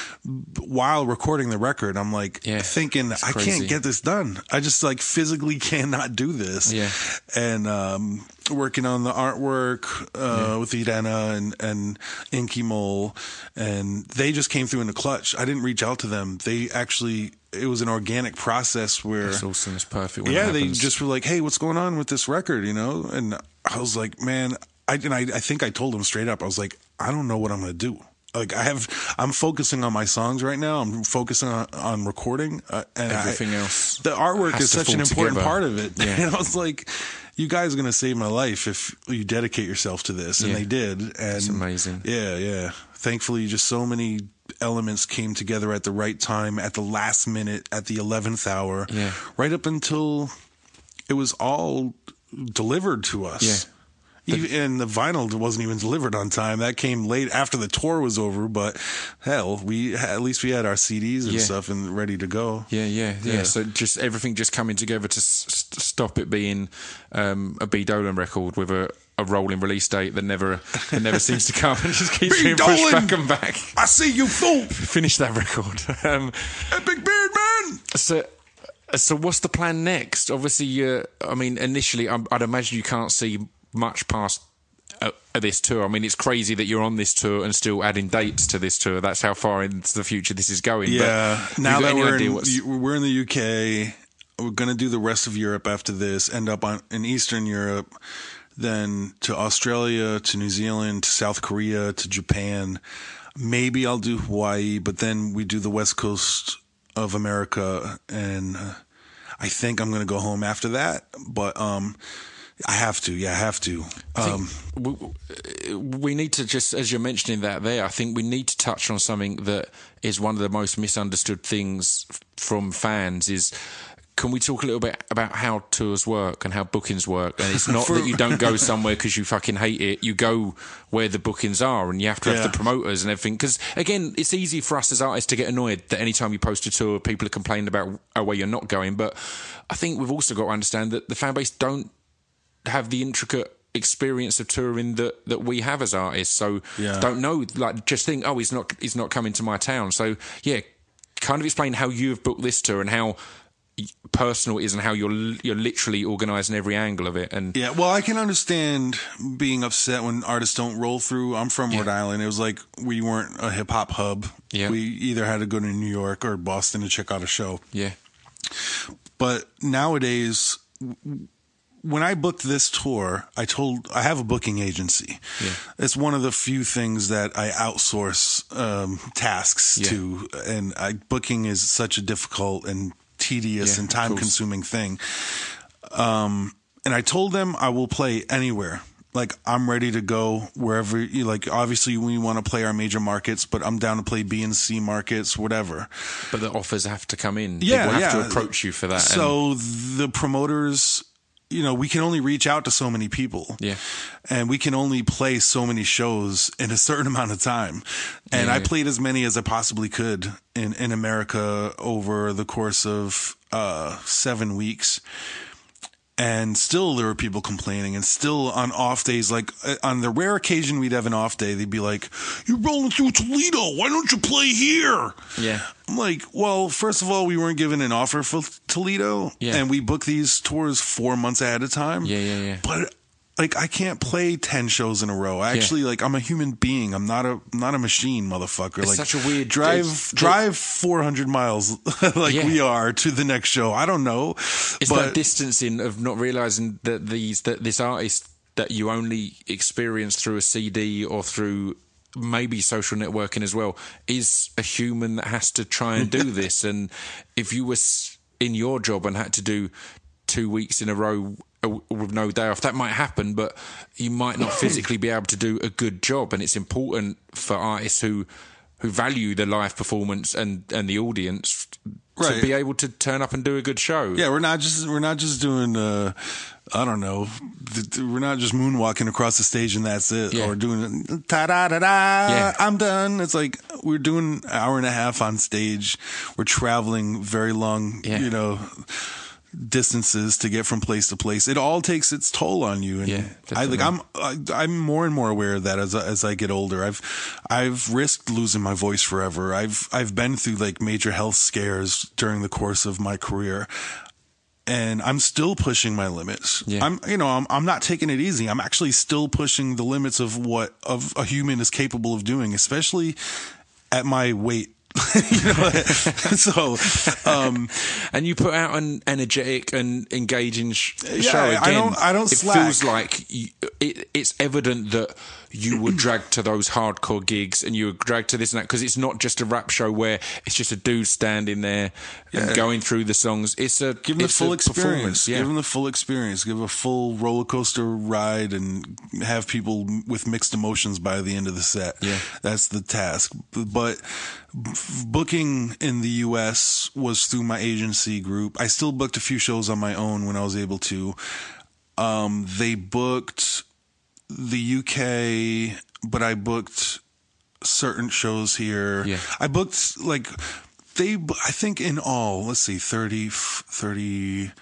while recording the record. I'm like yeah, thinking, I can't get this done. I just like physically cannot do this. Yeah. And, um, working on the artwork, uh, yeah. with Irena and, and Inky Mole, and they just came through in the clutch. I didn't reach out to them. They actually, it was an organic process where it's awesome. It's perfect. When yeah. it They just were like, hey, what's going on with this record? You know? And I was like, man, I, and I, I think I told them straight up, I was like, I don't know what I'm going to do. Like I have, I'm focusing on my songs right now. I'm focusing on, on recording, uh, and everything I, else. The artwork is such an important together. part of it. Yeah. And I was like, you guys are going to save my life if you dedicate yourself to this. And yeah. they did. And it's amazing. Yeah, yeah. Thankfully, just so many elements came together at the right time, at the last minute, at the eleventh hour, yeah. right up until it was all delivered to us. Yeah. Even, and the vinyl wasn't even delivered on time. That came late after the tour was over. But hell, we at least we had our C Ds and yeah. stuff and ready to go. Yeah, yeah, yeah, yeah. So just everything just coming together to s- stop it being um, a B. Dolan record with a, a rolling release date that never that never seems to come and just keeps being pushed back and back. I see you fool. Finish that record. Um, Epic Beard Man. So. So what's the plan next? Obviously, uh, I mean, initially, I'm, I'd imagine you can't see much past uh, this tour. I mean, it's crazy that you're on this tour and still adding dates to this tour. That's how far into the future this is going. Yeah. But now that we're in, we're in the U K, we're going to do the rest of Europe after this, end up on, in Eastern Europe, then to Australia, to New Zealand, to South Korea, to Japan. Maybe I'll do Hawaii, but then we do the West Coast of America, and uh, I think I'm going to go home after that. But um, I have to. Yeah, I have to. Um, we, we need to just, as you're mentioning that there, I think we need to touch on something that is one of the most misunderstood things from fans is, can we talk a little bit about how tours work and how bookings work? And it's not For, that you don't go somewhere because you fucking hate it. You go where the bookings are, and you have to have yeah. the promoters and everything. Because, again, it's easy for us as artists to get annoyed that anytime you post a tour, people are complaining about where you're not going. But I think we've also got to understand that the fan base don't have the intricate experience of touring that, that we have as artists. So yeah. don't know, like, just think, oh, he's not, he's not coming to my town. So, yeah, kind of explain how you've booked this tour and how personal it is and how you're you're literally organising every angle of it. And yeah, well, I can understand being upset when artists don't roll through. I'm from yeah. Rhode Island. It was like we weren't a hip hop hub. Yeah. We either had to go to New York or Boston to check out a show. Yeah. But nowadays, when I booked this tour, I told I have a booking agency. Yeah. It's one of the few things that I outsource um, tasks yeah. to, and I, booking is such a difficult and tedious yeah, and time-consuming thing. Um, and I told them I will play anywhere. Like, I'm ready to go wherever. You like, obviously, we want to play our major markets, but I'm down to play B and C markets, whatever. But the offers have to come in. Yeah, People have yeah. to approach you for that. So and- the promoters, you know, we can only reach out to so many people. Yeah. And we can only play so many shows in a certain amount of time. And yeah, I played as many as I possibly could in, in America over the course of uh, seven weeks. And still there were people complaining, and still on off days, like on the rare occasion we'd have an off day, they'd be like, "You're rolling through Toledo. Why don't you play here?" Yeah. I'm like, well, first of all, we weren't given an offer for Toledo, yeah. and we book these tours four months ahead of time. Yeah, yeah, yeah. But like, I can't play ten shows in a row. Actually, yeah. like, I'm a human being. I'm not a not a machine, motherfucker. It's like, such a weird drive drive four hundred miles like yeah. we are to the next show. I don't know. It's but, that distancing of not realizing that these that this artist that you only experience through a C D or through maybe social networking as well is a human that has to try and do this. And if you were in your job and had to do two weeks in a row with no day off, that might happen, but you might not physically be able to do a good job. And it's important for artists who who value the live performance and and the audience right. to be able to turn up and do a good show. Yeah, we're not just we're not just doing uh I don't know, we're not just moonwalking across the stage and that's it, yeah. or doing ta da da da. Yeah. I'm done. It's like we're doing an hour and a half on stage. We're traveling very long, yeah. you know, distances to get from place to place. It all takes its toll on you, and yeah, I like I'm I, I'm more and more aware of that as as I get older. I've I've risked losing my voice forever. I've I've been through like major health scares during the course of my career, and I'm still pushing my limits. Yeah. I'm you know I'm I'm not taking it easy. I'm actually still pushing the limits of what of a human is capable of doing, especially at my weight. you know, so um and you put out an energetic and engaging sh- yeah, show again. I don't I don't it slack. Feels like you, it, it's evident that you were dragged to those hardcore gigs and you were dragged to this and that, because it's not just a rap show where it's just a dude standing there and yeah. going through the songs. It's a give them it's the full experience. Yeah. Give them the full experience. Give a full roller coaster ride and have people with mixed emotions by the end of the set. Yeah, that's the task. But booking in the U S was through my agency group. I still booked a few shows on my own when I was able to. Um, they booked the U K, but I booked certain shows here. Yeah. I booked like they, I think in all, let's see, thirty, thirty,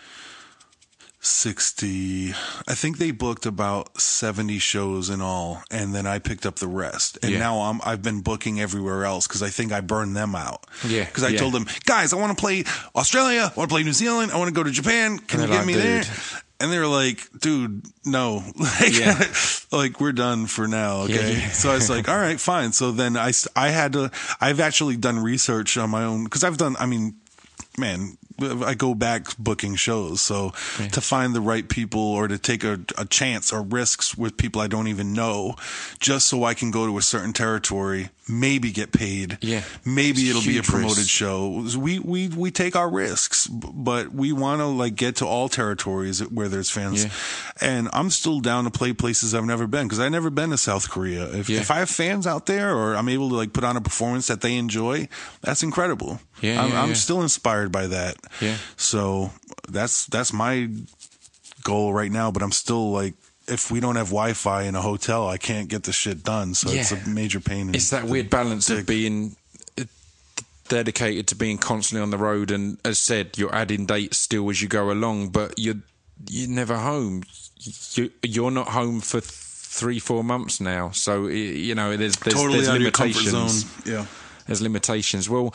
sixty, I think they booked about seventy shows in all. And then I picked up the rest. And yeah. now I'm, I've been booking everywhere else because I think I burned them out. Yeah. Because I yeah. told them, guys, I want to play Australia. I want to play New Zealand. I want to go to Japan. Can you get like, me dude. there? And they were like, dude, no, like, yeah. like we're done for now. Okay. Yeah, yeah. So I was like, all right, fine. So then I, I had to, I've actually done research on my own because I've done, I mean, man, I go back booking shows. So yeah. to find the right people or to take a, a chance or risks with people I don't even know, just so I can go to a certain territory, maybe get paid. Yeah. Maybe It's it'll be a promoted risk. show. We, we, we take our risks, but we want to like get to all territories where there's fans. Yeah. And I'm still down to play places I've never been because I've never been to South Korea. If, yeah. if I have fans out there or I'm able to like put on a performance that they enjoy, that's incredible. Yeah, I'm, yeah, I'm yeah. still inspired by that. Yeah. So that's that's my goal right now. But I'm still like, if we don't have Wi-Fi in a hotel, I can't get the shit done. So Yeah. it's a major pain. It's that weird balance of being dedicated to being constantly on the road, and as said, you're adding dates still as you go along, but you're you're never home. You you're not home for th- three four months now. So you know there's there's, totally there's out of your limitations. comfort zone. Yeah, there's limitations. Well.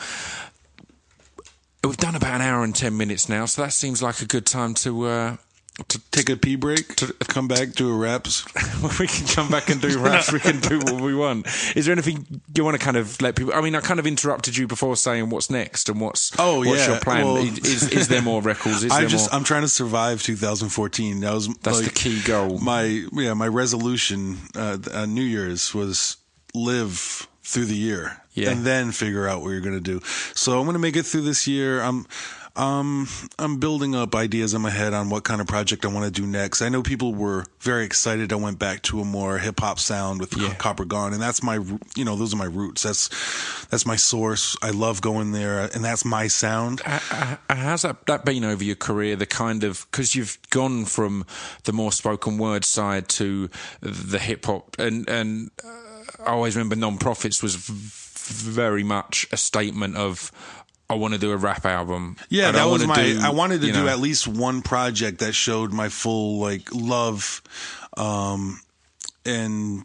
We've done about an hour and ten minutes now, so that seems like a good time to uh, to take a pee break, to come back, do a raps. We can come back and do raps. We can do what we want. Is there anything you want to kind of let people? I mean, I kind of interrupted you before saying what's next and what's oh what's yeah. your plan? Well, is, is there more records? Is I there just more? I'm trying to survive two thousand fourteen. That was that's like, the key goal. My yeah, my resolution uh, uh, New Year's was live through the year. Yeah. And then figure out what you're going to do. So I'm going to make it through this year. I'm, um, I'm building up ideas in my head on what kind of project I want to do next. I know people were very excited. I went back to a more hip hop sound with yeah. Copper Gone, and that's my, you know, those are my roots. That's that's my source. I love going there, and that's my sound. Uh, uh, how's that, that been over your career? The kind of because you've gone from the more spoken word side to the hip hop, and and uh, I always remember Non-Profits was v- very much a statement of I want to do a rap album. Yeah, that was my do, I wanted to do know, at least one project that showed my full like love um and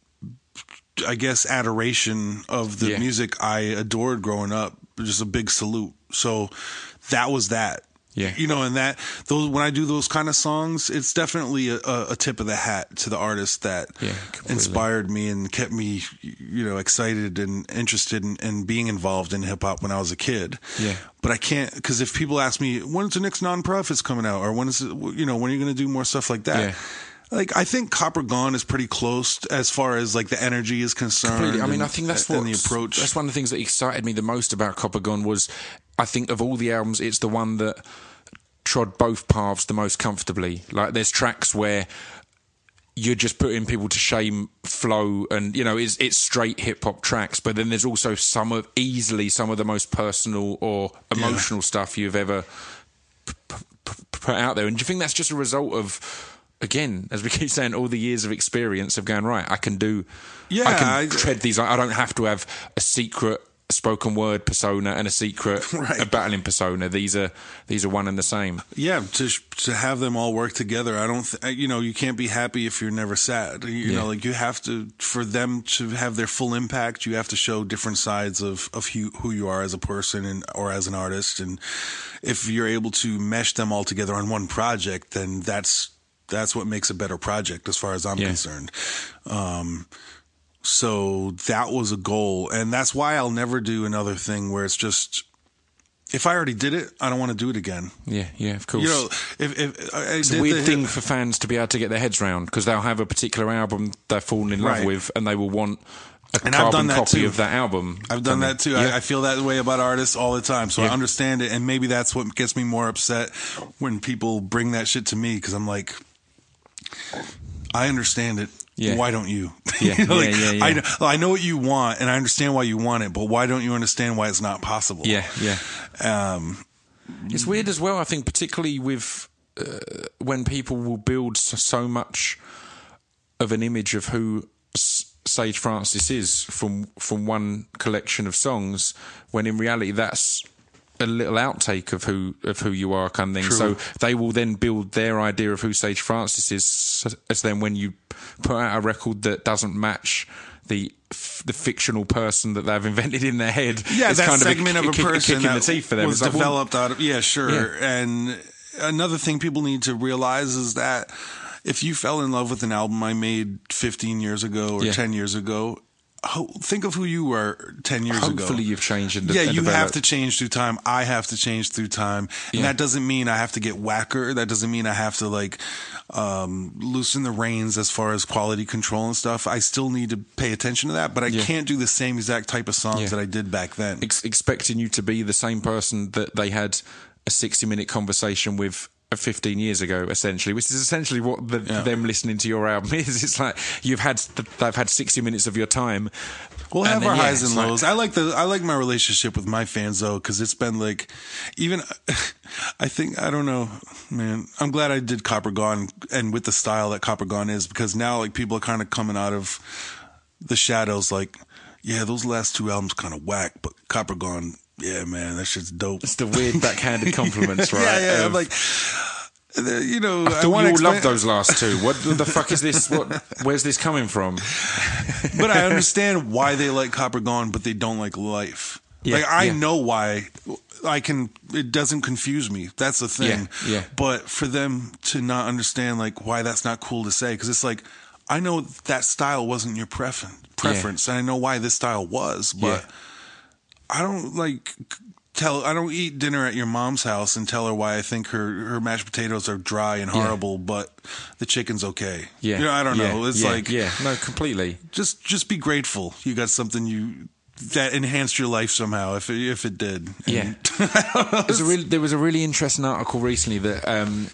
I guess adoration of the yeah. music I adored growing up. Just a big salute. So that was that. Yeah. You know, and that those when I do those kind of songs, it's definitely a, a tip of the hat to the artist that yeah, inspired me and kept me, you know, excited and interested in, in being involved in hip hop when I was a kid. Yeah. But I can't, because if people ask me, when's the next Non-Profits coming out? Or when is it, you know, when are you going to do more stuff like that? Yeah. Like, I think Copper Gone is pretty close as far as like the energy is concerned. Completely. I mean, and, I think that's and what the approach. That's one of the things that excited me the most about Copper Gone was, I think of all the albums, it's the one that trod both paths the most comfortably. Like, there's tracks where you're just putting people to shame, flow, and you know, it's it's straight hip hop tracks. But then there's also some of easily some of the most personal or emotional yeah. stuff you've ever p- p- put out there. And do you think that's just a result of, again, as we keep saying, all the years of experience of going, right, I can do, yeah, I can I, tread these. I don't have to have a secret spoken word persona and a secret right. a battling persona. These are these are one and the same. Yeah, to to have them all work together. I don't, th- you know, you can't be happy if you're never sad. You yeah. know, like you have to, for them to have their full impact, you have to show different sides of of who, who you are as a person and or as an artist. And if you're able to mesh them all together on one project, then that's that's what makes a better project, as far as I'm yeah. concerned. Um, So that was a goal. And that's why I'll never do another thing where it's just, if I already did it, I don't want to do it again. Yeah, yeah, of course. You know, if, if I it's did a weird the, thing for fans to be able to get their heads around, because they'll have a particular album they're falling in love right. with, and they will want a and carbon I've done that copy too. of that album. I've done that too. Yeah. I, I feel that way about artists all the time, so yeah. I understand it, and maybe that's what gets me more upset when people bring that shit to me, because I'm like, I understand it. Yeah. Why don't you? Yeah, you know, like, yeah, yeah, yeah. I know, I know what you want, and I understand why you want it, but why don't you understand why it's not possible? Yeah, yeah. Um, it's weird as well, I think, particularly with uh, when people will build so, so much of an image of who S- Sage Francis is from from one collection of songs, when in reality that's a little outtake of who of who you are, kind of thing. True. So they will then build their idea of who Sage Francis is, as then when you put out a record that doesn't match the the fictional person that they've invented in their head. Yeah, it's that kind segment of a, of a, a, person a kick that in the teeth for them. was it's developed like, well, out of yeah, sure. Yeah. And another thing people need to realize is that if you fell in love with an album I made fifteen years ago or yeah. ten years ago, ho- think of who you were ten years Hopefully ago. Hopefully you've changed. And yeah, and you developed. have to change through time. I have to change through time. And yeah. that doesn't mean I have to get whacker. That doesn't mean I have to like um, loosen the reins as far as quality control and stuff. I still need to pay attention to that, but I yeah. can't do the same exact type of songs yeah. that I did back then. Ex- expecting you to be the same person that they had a sixty minute conversation with fifteen years ago, essentially, which is essentially what the, yeah. them listening to your album is. It's like you've had they've had sixty minutes of your time. We'll have then, our yeah, highs and lows. like, I like the I like my relationship with my fans though, because it's been like, even I think I don't know, man. I'm glad I did Copper Gone and with the style that Copper Gone is, because now like people are kind of coming out of the shadows. Like, yeah, those last two albums kind of whack, but Copper Gone. Yeah, man, that shit's dope. It's the weird backhanded compliments, right? yeah, yeah. Of, I'm like, you know, I, I want to explain- love those last two. What the fuck is this? What? Where's this coming from? But I understand why they like Copper Gone, but they don't like Life. Yeah, like I yeah. know why. I can. It doesn't confuse me. That's the thing. Yeah, yeah. But for them to not understand, like, why that's not cool to say, because it's like, I know that style wasn't your preference, preference, yeah. and I know why this style was, but. Yeah. I don't like tell. I don't eat dinner at your mom's house and tell her why I think her, her mashed potatoes are dry and horrible, yeah. but the chicken's okay. Yeah, you know, I don't yeah. know. It's yeah. like yeah, no, completely. Just just be grateful you got something you that enhanced your life somehow. If it, if it did, yeah. There's a really, there was a really interesting article recently that um,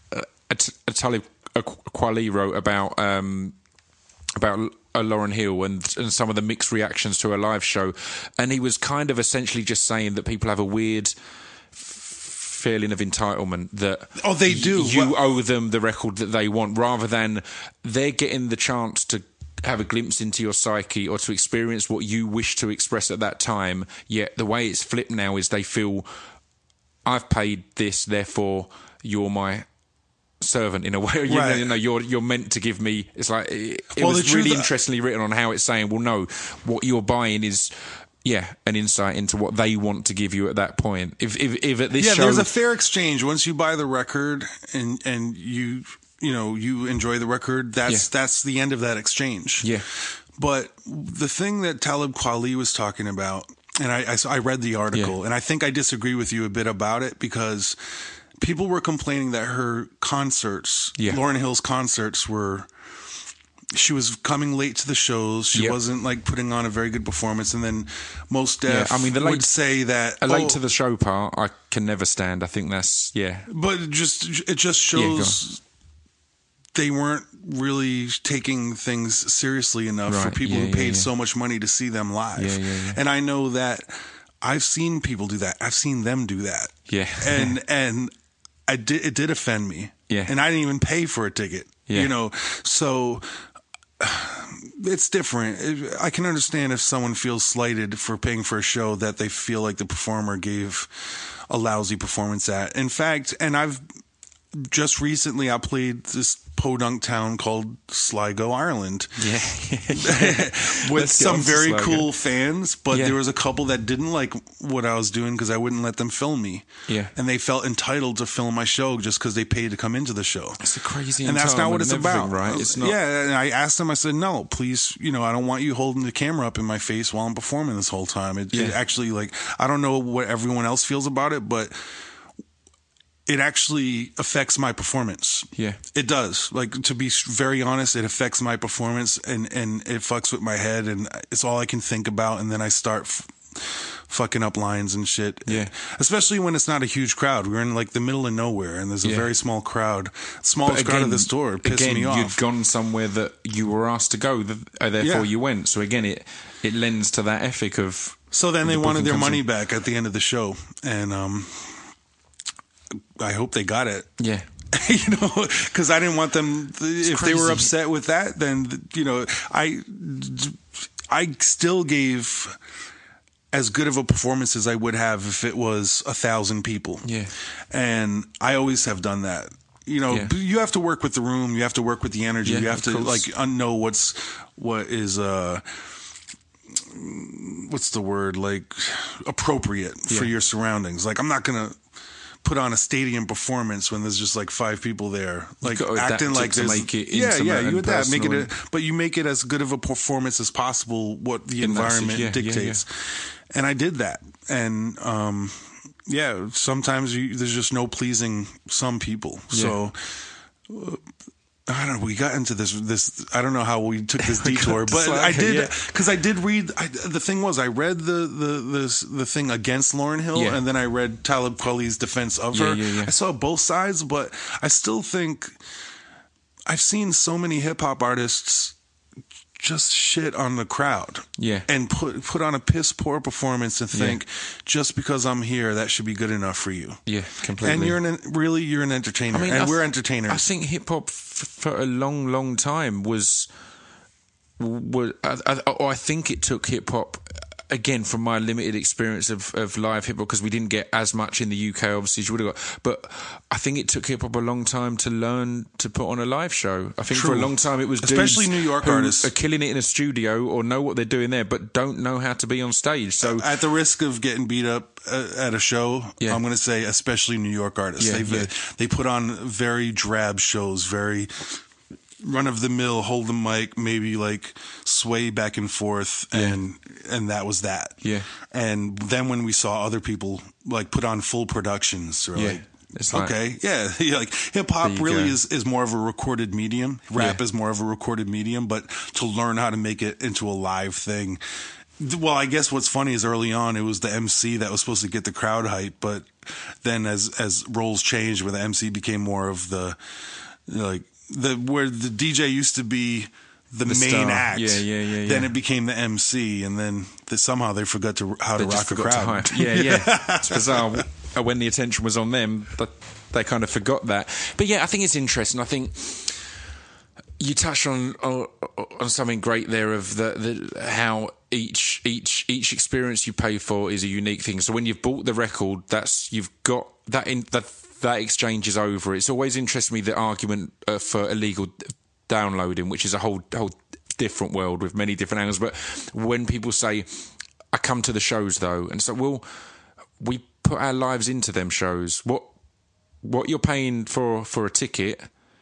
Talib Kweli wrote about um, about. Uh, Lauryn Hill and, and some of the mixed reactions to her live show, and he was kind of essentially just saying that people have a weird f- feeling of entitlement that oh they do y- you well, owe them the record that they want, rather than they're getting the chance to have a glimpse into your psyche or to experience what you wish to express at that time. Yet the way it's flipped now is they feel, I've paid this, therefore you're my servant in a way. You, right. know, you know, you're you're meant to give me. It's like it, it well, was really truth, interestingly written on how it's saying, well, no, what you're buying is. Yeah, an insight into what they want to give you at that point. If if, if at this yeah, show, there's a fair exchange once you buy the record and and you you know you enjoy the record. That's yeah. that's the end of that exchange. Yeah, but the thing that Talib Kweli was talking about, and I I, I read the article, yeah. and I think I disagree with you a bit about it, because people were complaining that her concerts, yeah. Lauryn Hill's concerts, were. She was coming late to the shows. She yep. wasn't like putting on a very good performance. And then Mos Def yeah, I mean, the late, would say that a late oh, to the show part, I can never stand. I think that's yeah. But it just it just shows yeah, they weren't really taking things seriously enough right. for people yeah, who paid yeah, yeah. so much money to see them live. Yeah, yeah, yeah. And I know that I've seen people do that. I've seen them do that. Yeah, and and I did it did offend me. Yeah, and I didn't even pay for a ticket. Yeah. You know, so. It's different. I can understand if someone feels slighted for paying for a show that they feel like the performer gave a lousy performance at. In fact, and I've just recently I played this podunk town called Sligo, Ireland. Yeah. With some very Sligo. cool fans, but yeah. there was a couple that didn't like what I was doing because I wouldn't let them film me. Yeah. And they felt entitled to film my show just because they paid to come into the show. It's a crazy And that's not what it's about. Right? It's not. Yeah, and I asked them, I said, no, please, you know, I don't want you holding the camera up in my face while I'm performing this whole time. It, yeah. it actually, like, I don't know what everyone else feels about it, but it actually affects my performance. Yeah. It does. Like, to be very honest, it affects my performance and, and it fucks with my head and it's all I can think about. And then I start f- fucking up lines and shit. Yeah. Especially when it's not a huge crowd. We're in like the middle of nowhere and there's a yeah. very small crowd. Smallest again, crowd of the store. It pissed again, me off. You'd gone somewhere that you were asked to go, therefore Yeah. you went. So again, it, it lends to that ethic of... So then they the wanted their booking money comes back at the end of the show. And, um... I hope they got it. Yeah. You know, because I didn't want them. It's if crazy. they were upset with that, then you know, I, I still gave as good of a performance as I would have if it was a thousand people. Yeah, and I always have done that. You know, yeah. you have to work with the room. You have to work with the energy. Yeah, you have of to course. like know what's what is uh. What's the word? Like appropriate yeah. for your surroundings. Like I'm not gonna put on a stadium performance when there's just like five people there, like acting like to there's make it yeah, yeah. You adapt, make it, a, and, but you make it as good of a performance as possible. What the environment yeah, dictates, yeah, yeah. and I did that, and um, yeah. Sometimes you, there's just no pleasing some people, yeah. so. Uh, I don't know. We got into this. This I don't know how we took this detour, but I did because yeah. I did read. I, the thing was, I read the the this, the thing against Lauryn Hill, yeah. and then I read Talib Kweli's defense of yeah, her. Yeah, yeah. I saw both sides, but I still think I've seen so many hip hop artists just shit on the crowd, yeah, and put put on a piss poor performance and think yeah. just because I'm here that should be good enough for you. Yeah, completely. And you're an really you're an entertainer, I mean, and th- we're entertainers. I think hip hop f- for a long, long time was was I, I, or I think it took hip hop. Again, from my limited experience of, of live hip hop, because we didn't get as much in the U K, obviously, as you would have got. But I think it took hip hop a long time to learn to put on a live show. I think True. for a long time it was especially dudes New York who artists are killing it in a studio or know what they're doing there, but don't know how to be on stage. So, at the risk of getting beat up at a show, yeah. I'm going to say, especially New York artists, yeah, they yeah. they put on very drab shows, very run of the mill, hold the mic, maybe like sway back and forth, and yeah. and that was that. Yeah. And then when we saw other people like put on full productions, we're yeah. like, it's okay, like, yeah, yeah, like hip hop really go. is is more of a recorded medium. Rap yeah. is more of a recorded medium, but to learn how to make it into a live thing. Well, I guess what's funny is early on it was the M C that was supposed to get the crowd hype, but then as as roles changed, where the M C became more of the like. The where the D J used to be the, the main star. act, yeah, yeah, yeah, yeah. Then it became the M C, and then the, somehow they forgot to how they to rock a crowd. Yeah, yeah. It's bizarre. When the attention was on them, but they kind of forgot that. But yeah, I think it's interesting. I think you touched on on, on something great there of the, the how each each each experience you pay for is a unique thing. So when you've bought the record, that's you've got that in that. That exchange is over. It's always interested me the argument uh, for illegal downloading, which is a whole whole different world with many different angles. But when people say, "I come to the shows though," and so well, we put our lives into them shows. What what you're paying for for a ticket,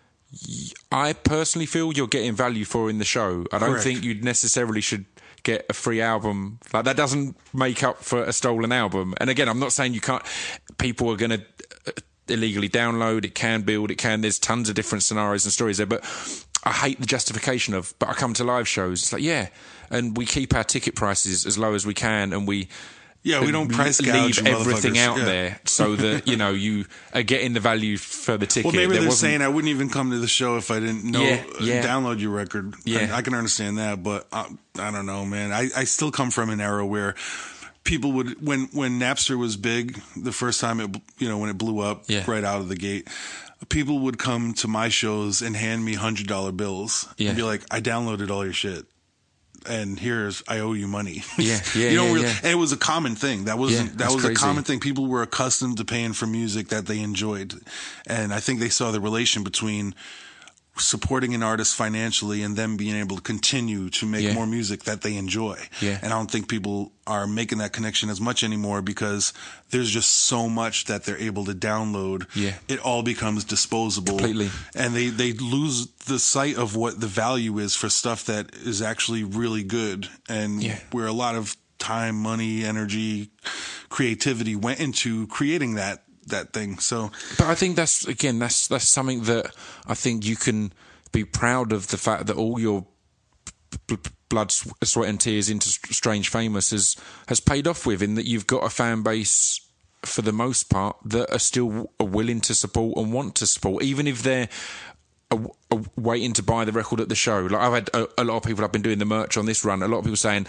I personally feel you're getting value for in the show. I don't Correct. think you necessarily should get a free album. Like that doesn't make up for a stolen album. And again, I'm not saying you can't. People are going to illegally download. It can build. It can. There's tons of different scenarios and stories there. But I hate the justification of. But I come to live shows. It's like yeah, and we keep our ticket prices as low as we can, and we. Yeah, we don't price gouge leave everything out yeah. there so that you know you are getting the value for the ticket. Well, maybe there they're wasn't... saying I wouldn't even come to the show if I didn't know yeah, yeah. download your record. Yeah, I, I can understand that, but I, I don't know, man. I, I still come from an era where people would when when Napster was big, the first time it you know when it blew up yeah. right out of the gate. People would come to my shows and hand me hundred dollar bills yeah. and be like, "I downloaded all your shit." and here's I owe you money. Yeah, yeah, you don't yeah, really, yeah. And it was a common thing. That wasn't Yeah, that was crazy. a common thing. People were accustomed to paying for music that they enjoyed, and I think they saw the relation between supporting an artist financially and them being able to continue to make Yeah. more music that they enjoy. Yeah. And I don't think people are making that connection as much anymore because there's just so much that they're able to download. Yeah. It all becomes disposable. Completely. And they, they lose the sight of what the value is for stuff that is actually really good. And Yeah. where a lot of time, money, energy, creativity went into creating that that thing. So, but I think that's again that's that's something that I think you can be proud of, the fact that all your b- b- blood, sweat and tears into Strange Famous has has paid off with, in that you've got a fan base for the most part that are still willing to support and want to support, even if they're a, a waiting to buy the record at the show. Like I've had a, a lot of people, I've been doing the merch on this run, a lot of people saying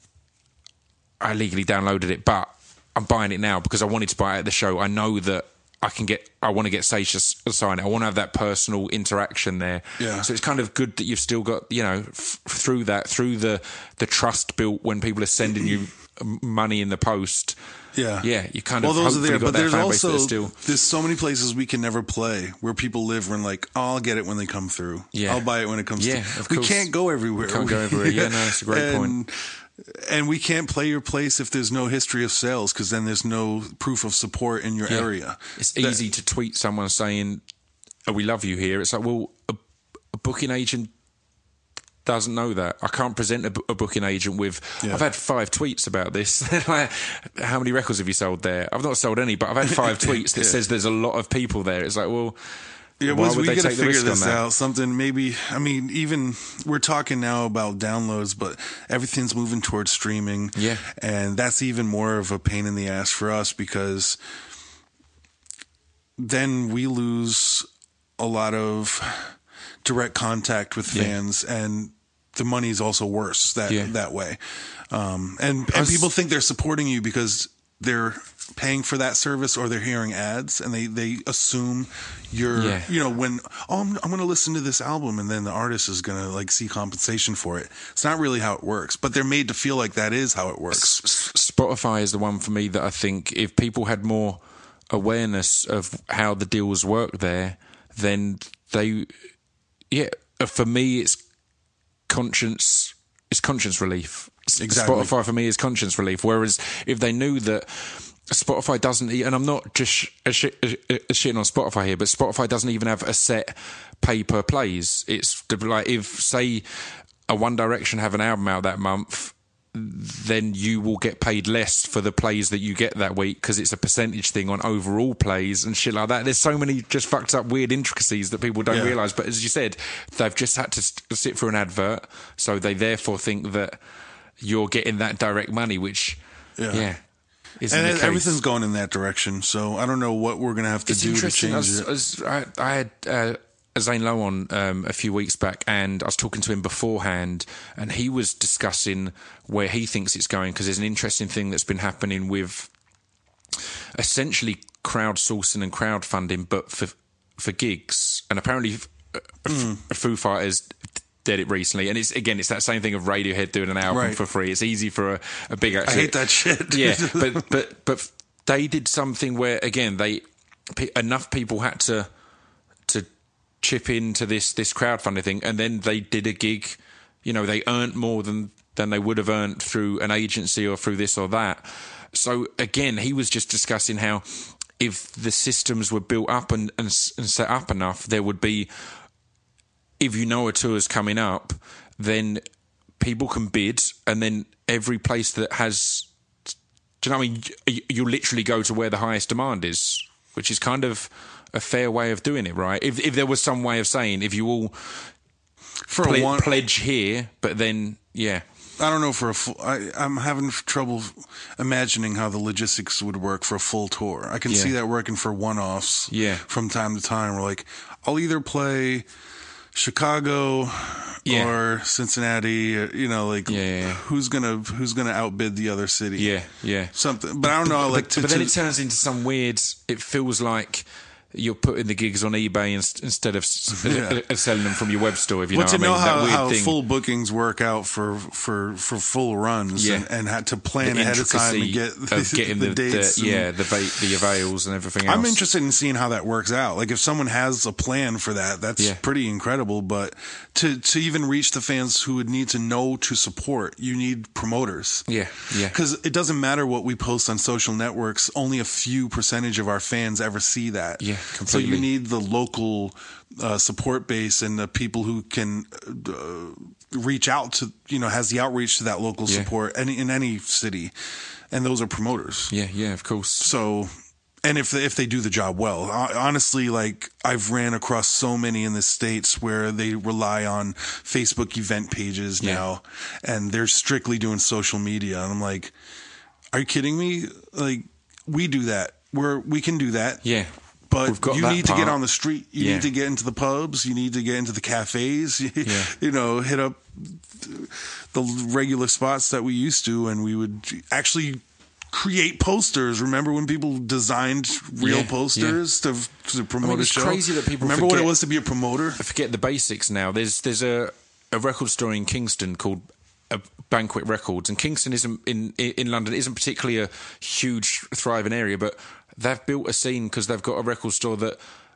I legally downloaded it, but I'm buying it now because I wanted to buy it at the show. I know that I can get, I want to get Sage to sign it. I want to have that personal interaction there. Yeah. So it's kind of good that you've still got, you know, f- through that, through the, the trust built when people are sending you money in the post. Yeah, yeah, you kind well, of those are there, got but that there's fan base that also are still. There's so many places we can never play where people live. When like, oh, I'll get it when they come through. Yeah. I'll buy it when it comes. Yeah, through. of We course. can't go everywhere. We can't go everywhere. Yeah, no, that's a great and, point. And we can't play your place if there's no history of sales, because then there's no proof of support in your Yeah. area. It's That- easy to tweet someone saying, oh, we love you here. It's like, well, a, a booking agent doesn't know that. I can't present a, a booking agent with, Yeah. I've had five tweets about this. Like, how many records have you sold there? I've not sold any, but I've had five tweets that Yeah. says there's a lot of people there. It's like, well, Yeah, why once would we they got to take the figure risk on this that? out. Something maybe. I mean, even we're talking now about downloads, but everything's moving towards streaming. Yeah. and that's even more of a pain in the ass for us, because then we lose a lot of direct contact with Yeah. fans, and the money's also worse that Yeah. that way. Um, and and was- people think they're supporting you because they're paying for that service, or they're hearing ads, and they, they assume you're, Yeah. you know, when, oh, I'm, I'm going to listen to this album, and then the artist is going to like see compensation for it. It's not really how it works, but they're made to feel like that is how it works. S- Spotify is the one for me that I think if people had more awareness of how the deals work there, then they, yeah, for me it's conscience, it's conscience relief. Exactly. Spotify for me is conscience relief. Whereas if they knew that Spotify doesn't, and I'm not just sh- a shit, a, a shitting on Spotify here, but Spotify doesn't even have a set pay per plays. It's like if, say, a One Direction have an album out that month, then you will get paid less for the plays that you get that week, because it's a percentage thing on overall plays and shit like that. There's so many just fucked up weird intricacies that people don't Yeah. realise. But as you said, they've just had to st- sit through an advert, so they therefore think that you're getting that direct money, which, yeah, Yeah. isn't And the it- case. everything's going in that direction. So I don't know what we're going to have to It's do to interesting. I, change was, it. I, was, I, I had uh, Zane Lowe on um, a few weeks back, and I was talking to him beforehand, and he was discussing where he thinks it's going, because there's an interesting thing that's been happening with essentially crowdsourcing and crowdfunding, but for for gigs. And apparently, uh, Mm. F- Foo Fighters did it recently, and it's again, it's that same thing of Radiohead doing an album Right. for free. It's easy for a, a big act. I hate that shit. Yeah, but but but they did something where again they pe- enough people had to to chip into this this crowdfunding thing, and then they did a gig. You know, they earned more than than they would have earned through an agency or through this or that. So again, he was just discussing how if the systems were built up and, and, and set up enough, there would be, if you know a tour's coming up, then people can bid, and then every place that has, do you know what I mean? You, you literally go to where the highest demand is, which is kind of a fair way of doing it, right? If if there was some way of saying, if you all For ple- one, pledge here, but then, yeah. I don't know for a full. I, I'm having trouble imagining how the logistics would work for a full tour. I can Yeah. see that working for one-offs. Yeah. From time to time, we're like, I'll either play Chicago Yeah. or Cincinnati. Or, you know, like Yeah, yeah, yeah. who's gonna who's gonna outbid the other city? Yeah, yeah. Something. But I don't know. But, Like, to, but then to- it turns into some weird. It feels like you're putting the gigs on eBay in, instead of yeah. selling them from your web store. If you well, know to what know I mean. how, that weird how thing. full bookings work out for for, for full runs, yeah. and, and had to plan the ahead of time and get of getting the, the, the dates. The, yeah, the the avails and everything else. I'm interested in seeing how that works out. Like if someone has a plan for that, that's yeah. pretty incredible. But to to even reach the fans who would need to know to support, you need promoters. Yeah, yeah. Because it doesn't matter what we post on social networks. Only a few percentage of our fans ever see that. Yeah, completely. So you need the local uh, support base and the people who can uh, reach out to, you know, has the outreach to that local yeah. support any, in any city. And those are promoters. Yeah, yeah, of course. So, and if they, if they do the job well, honestly, like I've ran across so many in the States where they rely on Facebook event pages yeah. now, and they're strictly doing social media. And I'm like, are you kidding me? Like we do that. We're, we can do that. Yeah. But you need part. to get on the street. You yeah. need to get into the pubs. You need to get into the cafes. Yeah. You know, hit up the regular spots that we used to, and we would actually create posters. Remember when people designed real yeah. posters yeah. to, to promote I mean, a it's show? It's crazy that people remember forget, what it was to be a promoter. Forget the basics now. There's there's a a record store in Kingston called a Banquet Records, and Kingston isn't in in London isn't particularly a huge thriving area, but they've built a scene because they've got a record store that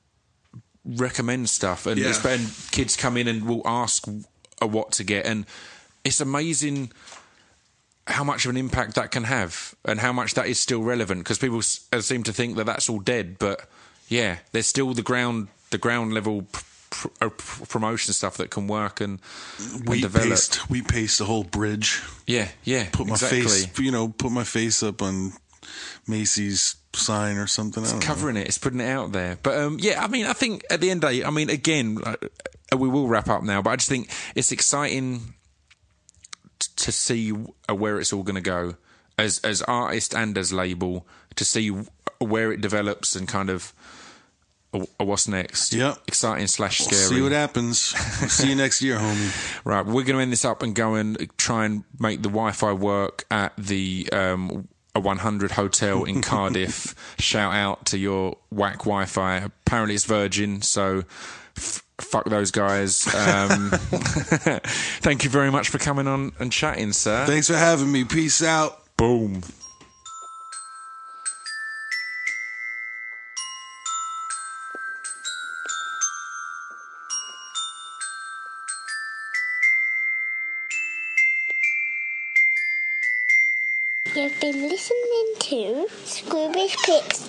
recommends stuff, and, yeah. and kids come in and will ask what to get, and it's amazing how much of an impact that can have, and how much that is still relevant. Because people seem to think that that's all dead, but yeah, there's still the ground the ground level pr- pr- promotion stuff that can work and, and we develop. Paste, we paste the whole bridge. Yeah, yeah, put my exactly. face, you know, put my face up on Macy's sign or something. It's I don't covering know. it. It's putting it out there. But um, yeah, I mean, I think at the end of the day, I mean, again, uh, we will wrap up now. But I just think it's exciting t- to see where it's all going to go as as artist and as label, to see where it develops and kind of uh, what's next. Yeah, exciting slash scary. We'll see what happens. We'll see you next year, homie. Right, we're going to end this up and go and try and make the Wi-Fi work at the Um, a one hundred hotel in Cardiff. Shout out to your whack Wi-Fi. Apparently it's Virgin, so f- fuck those guys. Um, thank you very much for coming on and chatting, sir. Thanks for having me. Peace out. Boom. You've been listening to Scroobius Pip's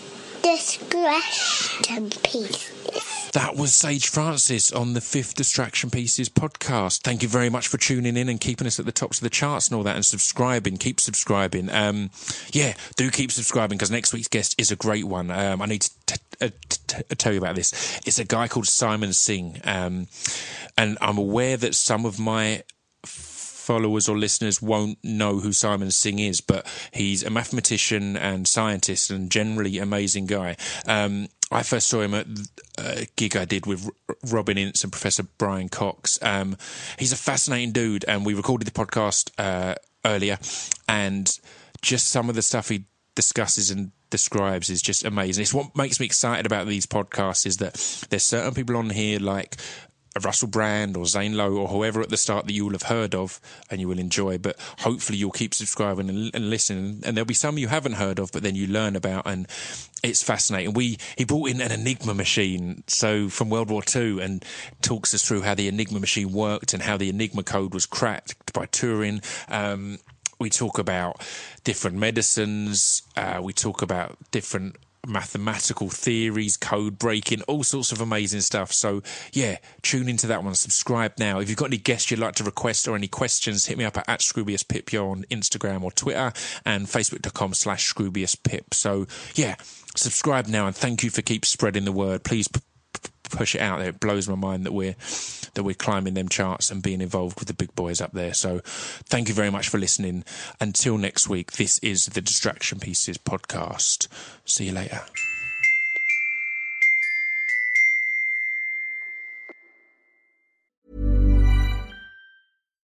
Distraction Pieces. That was Sage Francis on the Fifth Distraction Pieces podcast. Thank you very much for tuning in and keeping us at the tops of the charts and all that, and subscribing. Keep subscribing. Um, yeah, do keep subscribing, because next week's guest is a great one. Um, I need to t- uh, t- t- tell you about this. It's a guy called Simon Singh, um, and I'm aware that some of my followers or listeners won't know who Simon Singh is, but he's a mathematician and scientist and generally amazing guy. Um, I first saw him at a gig I did with Robin Ince and Professor Brian Cox. Um, he's a fascinating dude, and we recorded the podcast uh, earlier, and just some of the stuff he discusses and describes is just amazing. It's what makes me excited about these podcasts, is that there's certain people on here like Russell Brand or Zane Lowe or whoever at the start that you will have heard of and you will enjoy, but hopefully you'll keep subscribing and, and listening, and there'll be some you haven't heard of but then you learn about, and it's fascinating. We he brought in an Enigma machine, so from World War Two, and talks us through how the Enigma machine worked and how the Enigma code was cracked by Turing. Um, we talk about different medicines, uh, we talk about different mathematical theories, code breaking, all sorts of amazing stuff. So yeah, tune into that one. Subscribe now. If you've got any guests you'd like to request or any questions, hit me up at, at ScroobiusPip on Instagram or Twitter, and facebook.com slash ScroobiusPip. So yeah, subscribe now, and thank you for keep spreading the word. Please p- p- push it out there. It blows my mind that we're that we're climbing them charts and being involved with the big boys up there. So thank you very much for listening. Until next week, this is the Distraction Pieces podcast. See you later.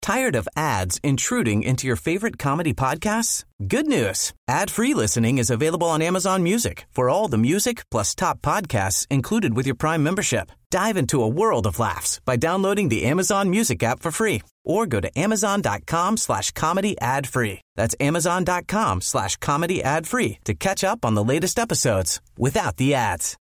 Tired of ads intruding into your favorite comedy podcasts? Good news. Ad-free listening is available on Amazon Music for all the music plus top podcasts included with your Prime membership. Dive into a world of laughs by downloading the Amazon Music app for free or go to amazon.com slash comedy ad free. That's amazon.com slash comedy ad free to catch up on the latest episodes without the ads.